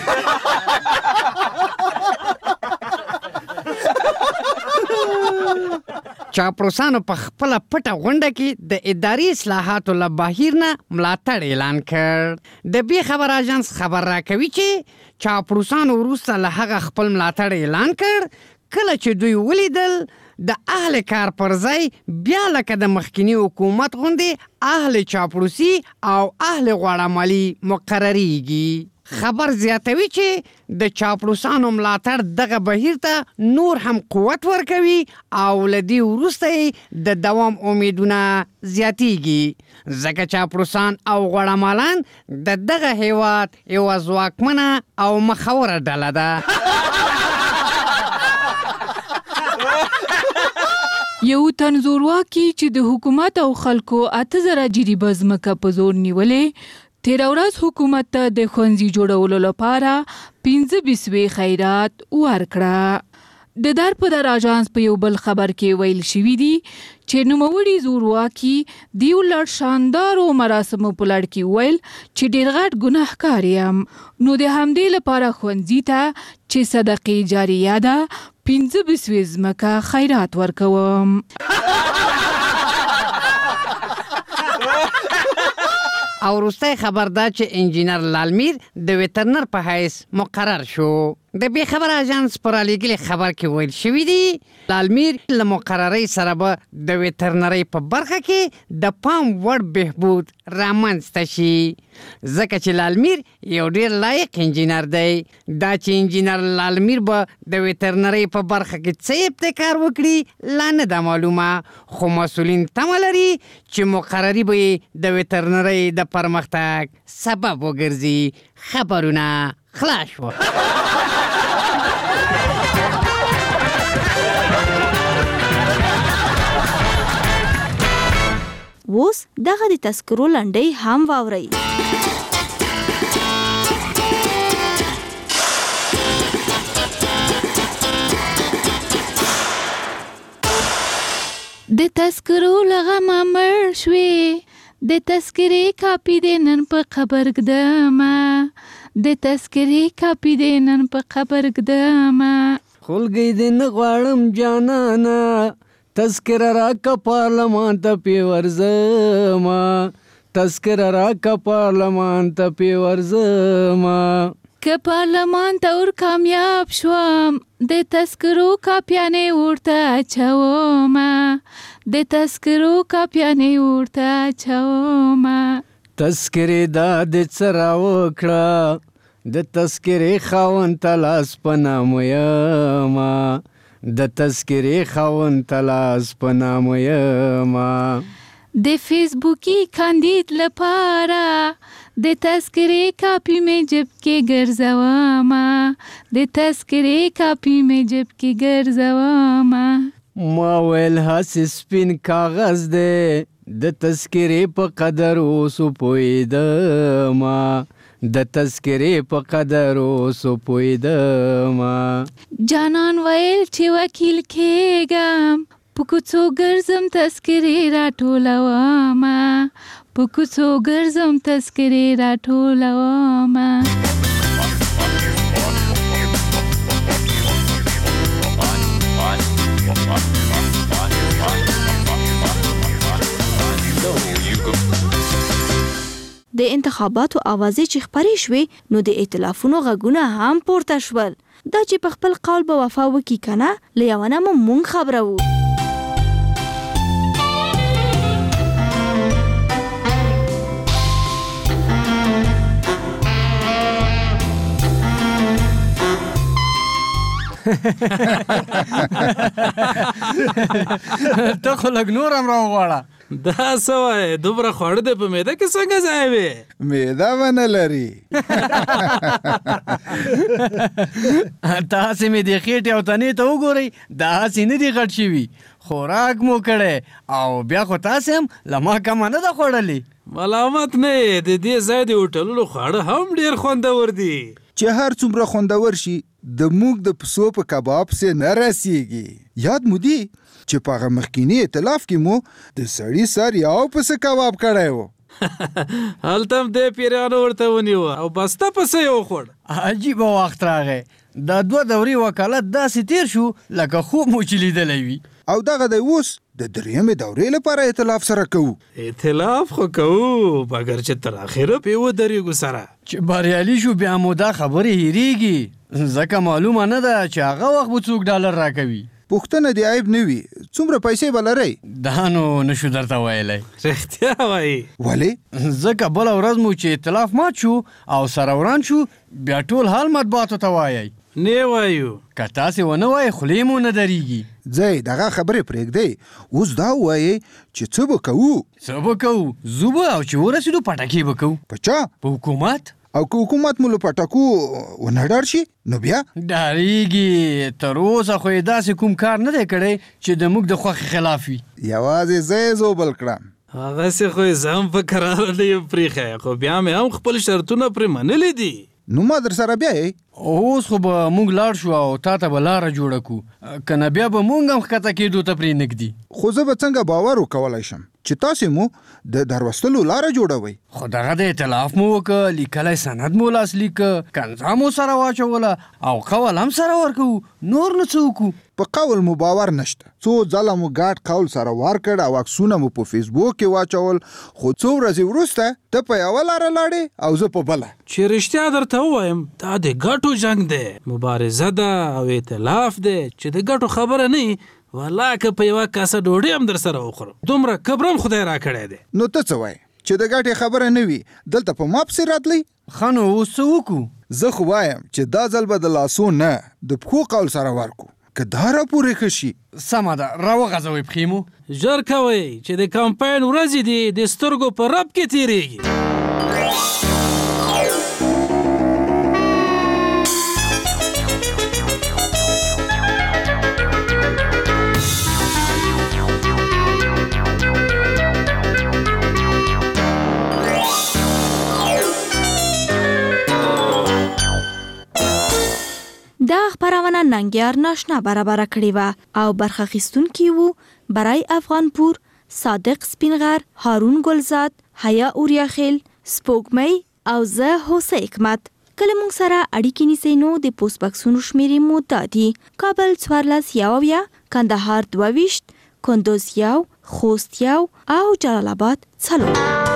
چاپلوسانو په خپله پټه غونډه کې د اداري اصلاحاتو له بهیر نه ملاتړ اعلان کړ. د بي خبر اژانس خبر راکوي چې چاپلوسانو وروسته له هغه خپل ملاتړ اعلان کړ کله چې دوی ولیدل د اهل کار پر ځای بیا لکه د مخکینی حکومت غوندې اهل چاپلوسي او اهل غوړامالي مقرریږي. خبر زیاتوي چې د چاپلوسانو ملاتړ دغه بهیر ته نور هم قوت ورکوي او له دې وروسته د دوام امیدونه زیاتیږي، ځکه چاپلوسان او غوړامالان د دغه هیواد یوه ځواکمنه او مخوره ډله ده. یو تنظورواکي چې د حکومت او خلکو اته زره جریبه ځمکه په زور نیولې، تیره ورځ حکومت ته د ښوونځي جوړولو لپاره پنځه بسوې خیرات ورکړه. د در په در اژانس په یو بل خبر کې ویل شوي دي چې نوموړي زورواکي د یو لړ شاندارو مراسمو په لړ کې ویل چې ډېر غټ ګناهکار یم، نو د همدې لپاره ښوونځي ته چې صدقې جاریه ده پنځه بسوې ځمکه خیرات ورکوم. او وروستی خبر دا چې انجینر لالمیر د ویترنر په حیث مقرر شو. د بي خبر اژانس پر رالیږلي خبر کې ویل شوي دي لالمیر له مقررۍ سره به د ویترنرۍ په برخه کې د پام وړ بهبود رامنځته شي، ځکه چې لالمیر یو ډېر لایق انجینر دی. دا چې انجینر لالمیر به د ویترنرۍ په برخه کې څه ابتکار وکړي لا نه ده معلومه، خو مسؤلین تمه لري چې مقرري به یې د ویترنرۍ د پرمختګ سبب وګرځي. خبرونه خلاص شو. اوس دغه د تذکرو لنډۍ هم واورئ. د تذکرو لغمه مړ شوې، د تذکرې کاپي دې نن په قبر ږدمه، د تذکرې کاپي دې نن په قبر ږدمه. خلګۍ دې نه غواړم جانانه، تذکره راکه پارلمان ته پې ورځمه، تذکره راکه پارلمان ته پې ورځمه. که پارلمان ته ور کامیاب شوم، د تذکرو کاپیانې ورته اچومه، د تذکرو کاپیانې ورته اچومه. تذکرې دا د څه راوکړه، د تذکرې خاوند ته لاس په نامه یمه، د تذکرې خاوند ته لاس په نامه یمه. د فیسبوکي کاندید لپاره د تذکرې کاپي مې جب کې ګرځومه، د تذکرې کاپي مې جب کې ګرځومه. ما ویل هسې سپین کاغذ دی، د تذکرې په قدر اوسو پوهېدمه، د تذکرې په قدر اوسو پوهېدمه. جانان ویل چې وکیل کېږم، په کوڅو ګرځم تذکرې راټولومه، په کوڅو ګرځم تذکرې راټولومه. د انتخاباتو اوازې چې خپرې شوې نو د ائتلافونو غږونه هم پورته شول. دا چې په خپل قول به وفا وکړي کنه، له یوه نه مو مونږ خبره وو. ته خو لږ نور هم راوغواړه. دا څه وایې دومره خواړه دی په معده کې څنګه ځای وې؟ معده به نه لري. تاسې مې د خېټې او تنې ته وګورئ، دا هسې نه دي غټ شوي. خوراک مو کړی او بیا خو تاسې هم له ما کمه نه ده خوړلې. ملامت نه یې، د دې ځای د هوټلونو خواړه هم ډېر خوندور دي. چې هر څومره خوندور شي د موږ د پسو په کباب سه نه رسیږي. یاد مو دی چې په هغه مخکینی ائتلاف کې مو د سړي سر یو پسه کباب کړی و. هلته هم دې پیرانو ورته ونیوه او بسته پسه یې وخوړ. عجیبه وخت راغی. دا دوه دورې وکالت داسې تیر شو لکه خوب مو چې لیدلی وي. او دغه دی اوس د درېیمې دورې لپاره ائتلاف سره کوو. ائتلاف خو کوو مګر چې تر اخره پې ودرېږو سره. چې بریالي شو بیا مو دا خبرې هېرېږي، ځکه معلومه نه ده چې هغه وخت به څوک ډالر راکوي. پوښتنه دې عیب نه وي، څومره پیسې به لرئ؟ دا نو نشو درته ویلی. رښتیا وایي؟ ولې؟ ځکه بله ورځ مو چې ائتلاف مات شو او سره وران شو بیا ټول حال مطبوعاتو ته وایئ. نه وایو. که تاسې ونه وایئ خولې مو نه درېږي. ځئ دغه خبرې پرېږدئ، اوس دا ووایئ چې څه به کوو؟ څه به کوو؟ ځو به او چې ورسېدو پټکې به کوو. په چا؟ په حکومت. او که حکومت مو له پټکو ونه ډار شي نو بیا؟ ډارېږي، تر اوسه خو یې داسې کوم کار نه دی کړی چې د موږ د خوښې خلاف وي. یوازې زه یې زوبل کړم. هغسې خو یې زه هم په کراره نه یم پرېښی، خو بیا مې هم خپل شرطونه پرې منلي دي. نو ما در سره بیا یې؟ اوس خو به موږ لاړ شو او تا ته به لاره جوړه کړو، که نه بیا به موږ هم ښکته کېدو ته پرې نږدي. خو زه به څنګه باور وکولی شم چې تاسې مو د دروستلو لاره جوړوئ؟ خو دغه د ائتلاف مو وکړه، لیکلی سند مو لاسلیک کړه، کنځا مو سره واچوله او قول هم سره ورکوو، نور نو څه وکړو؟ په قول مو باور نشته. څو ځله مو ګډ قول سره ورکړ او عکسونه مو په فیسبوک کې واچول، خو څو ورځې وروسته ته په یوه لاره لاړې او زه په بله. چې رښتیا درته ووایم دا د ګټو جنګ دی، مبارزه ده او ائتلاف دی چې د ګټو خبره نه وي. والله که په یوه کاسه ډوډۍ هم در سره وخورم دومره کبرم خدای را کړی دی. نو ته څه وایې چې د ګټې خبره نه وي دلته په ما پسې راتلی؟ ښه نو اوس څه وکړو؟ زه خو وایم چې دا ځل به د لاسو نه د پښو قول سره ورکړو، که دا راپورې ښه شي. سمه ده، راوغځوئ پښې مو. ژر کوئ چې د کمپاین ورځې دي د سترګو په رب کې تېرېږي. دا خبرونه ننګیار ناشنا برابر کړې و او برخه اخیستونکي وو برای افغانپور، صادق سپینغر، هارون ګلزاد، حیا اوریاخیل، سپوږمۍ او زه هوسه حکمت. کله موږ سره اړیکې نیسئ نو د پوسټ بکسونو شمیرې مو دا دي: کابل څوارلس یو اویا، کندهار دوه ویشت، کندوز یو، خوست یو او جلال آباد څلور.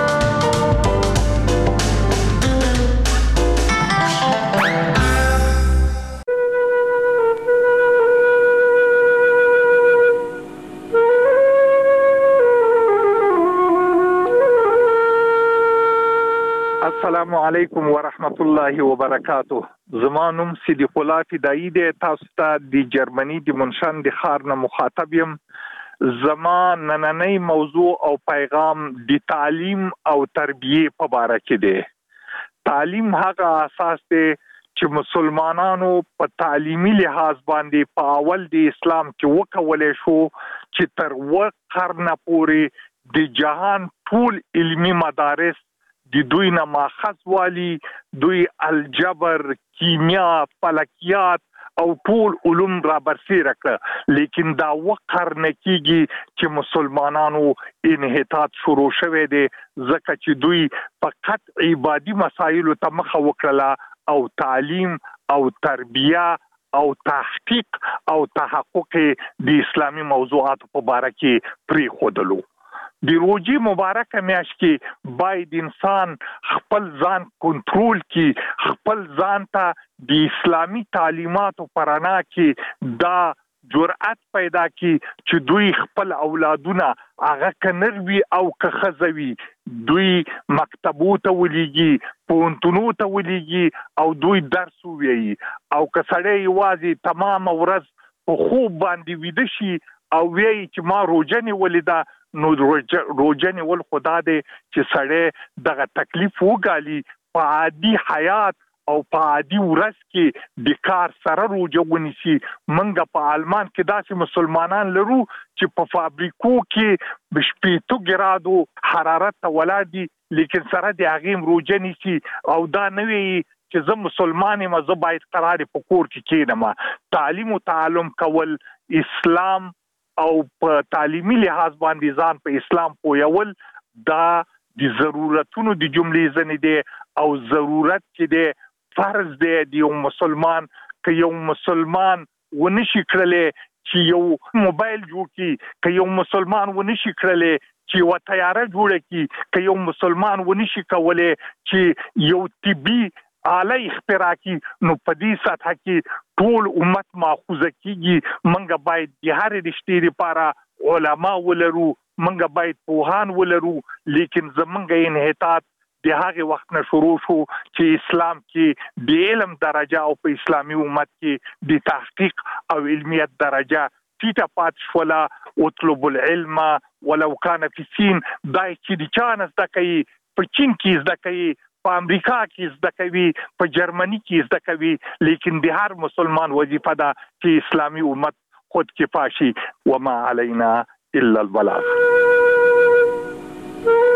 السلام علیکم ورحمت الله وبرکاتو. زما نوم صدیق الله فدایی دی. تاسو ته د جرمني د منشن د ښار نه مخاطب یم. زما نننۍ موضوع او پیغام د تعلیم او تربیه په باره کې دی. تعلیم هغه اساس دی چې مسلمانانو په تعلیمي لحاظ باندې په اول د اسلام کې وکولای شو چې تر اووه قرنه پورې د جهان ټول علمي مدارس د دوی نه ماخذ والی، دوی الجبر، کیمیا، فلکیات او ټول علوم را برسېره کړه. لیکن دا اووه قرنه کېږي چې مسلمانانو انحطاط شروع شوی دی، ځکه چې دوی فقط عبادي مسایلو ته مخه وکړله او تعلیم او تربیه او تحقیق او تحقق د اسلامي موضوعاتو په باره کې پرېښودلو. د روزي مبارکه میاشت کې باید انسان خپل ځان کنټرول کړي، خپل ځان ته د اسلامي تعلیماتو په رڼا کې دا جرأت پیدا کړي چې دوی خپل اولادونه هغه که نر وي او که ښځه وي دوی مکتبو ته ولیږي، پونتونو ته ولېږي او دوی درس ووایي او که سړی یوازې تمامه ورځ په خوب باندې ویده شي او وایي چې ما روژه نیولې ده نو روژه نیول خو دا دی چې سړی دغه تکلیف وګالي په عادي حیات او په عادي ورځ کې د کار سره روژه ونیسي. موږ په آلمان کې داسې مسلمانان لرو چې په فابریکو کې شپېته ګرادو حرارت ته ولاړ دي لیکن سره د هغې هم روژه نیسي او دا نه وي چې زه مسلمان یم زه باید قرار په کور کې کښېنم. تعلیم و تعلم کول اسلام او په تعلیمي لحاظ باندې ځان په اسلام پوهول دا د ضرورتونو د جملې ځنې دی او ضرورت چې دی فرض دی د یو مسلمان که یو مسلمان ونشي کړلی چې یو موبایل جوړ کړي که یو مسلمان ونشي کړلی چې یوه تیاره جوړه کړي که یو مسلمان ونشي کولی چې یو طبي آله اختراع کړي نو په دې سطحه کې ټول امت ماخوذه کېږي. موږ باید د هرې رشتې لپاره علما ولرو موږ باید پوهان ولرو لیکن زموږ انحطاط د هغې وخت نه شروع شو چې اسلام کې د علم درجه او په اسلامي امت کې د تحقیق او علمیت درجه ټیټه پاتې شوله. اطلب العلم ولو کان فی الصین دا چې د چا نه زده کوي په چین کې زده کوي په امریکا کې زده کوي په جرمني کې زده کوي لیکن د هر مسلمان وظیفه ده چې اسلامي امت خود کفا شي وما علینا الا البلاغ.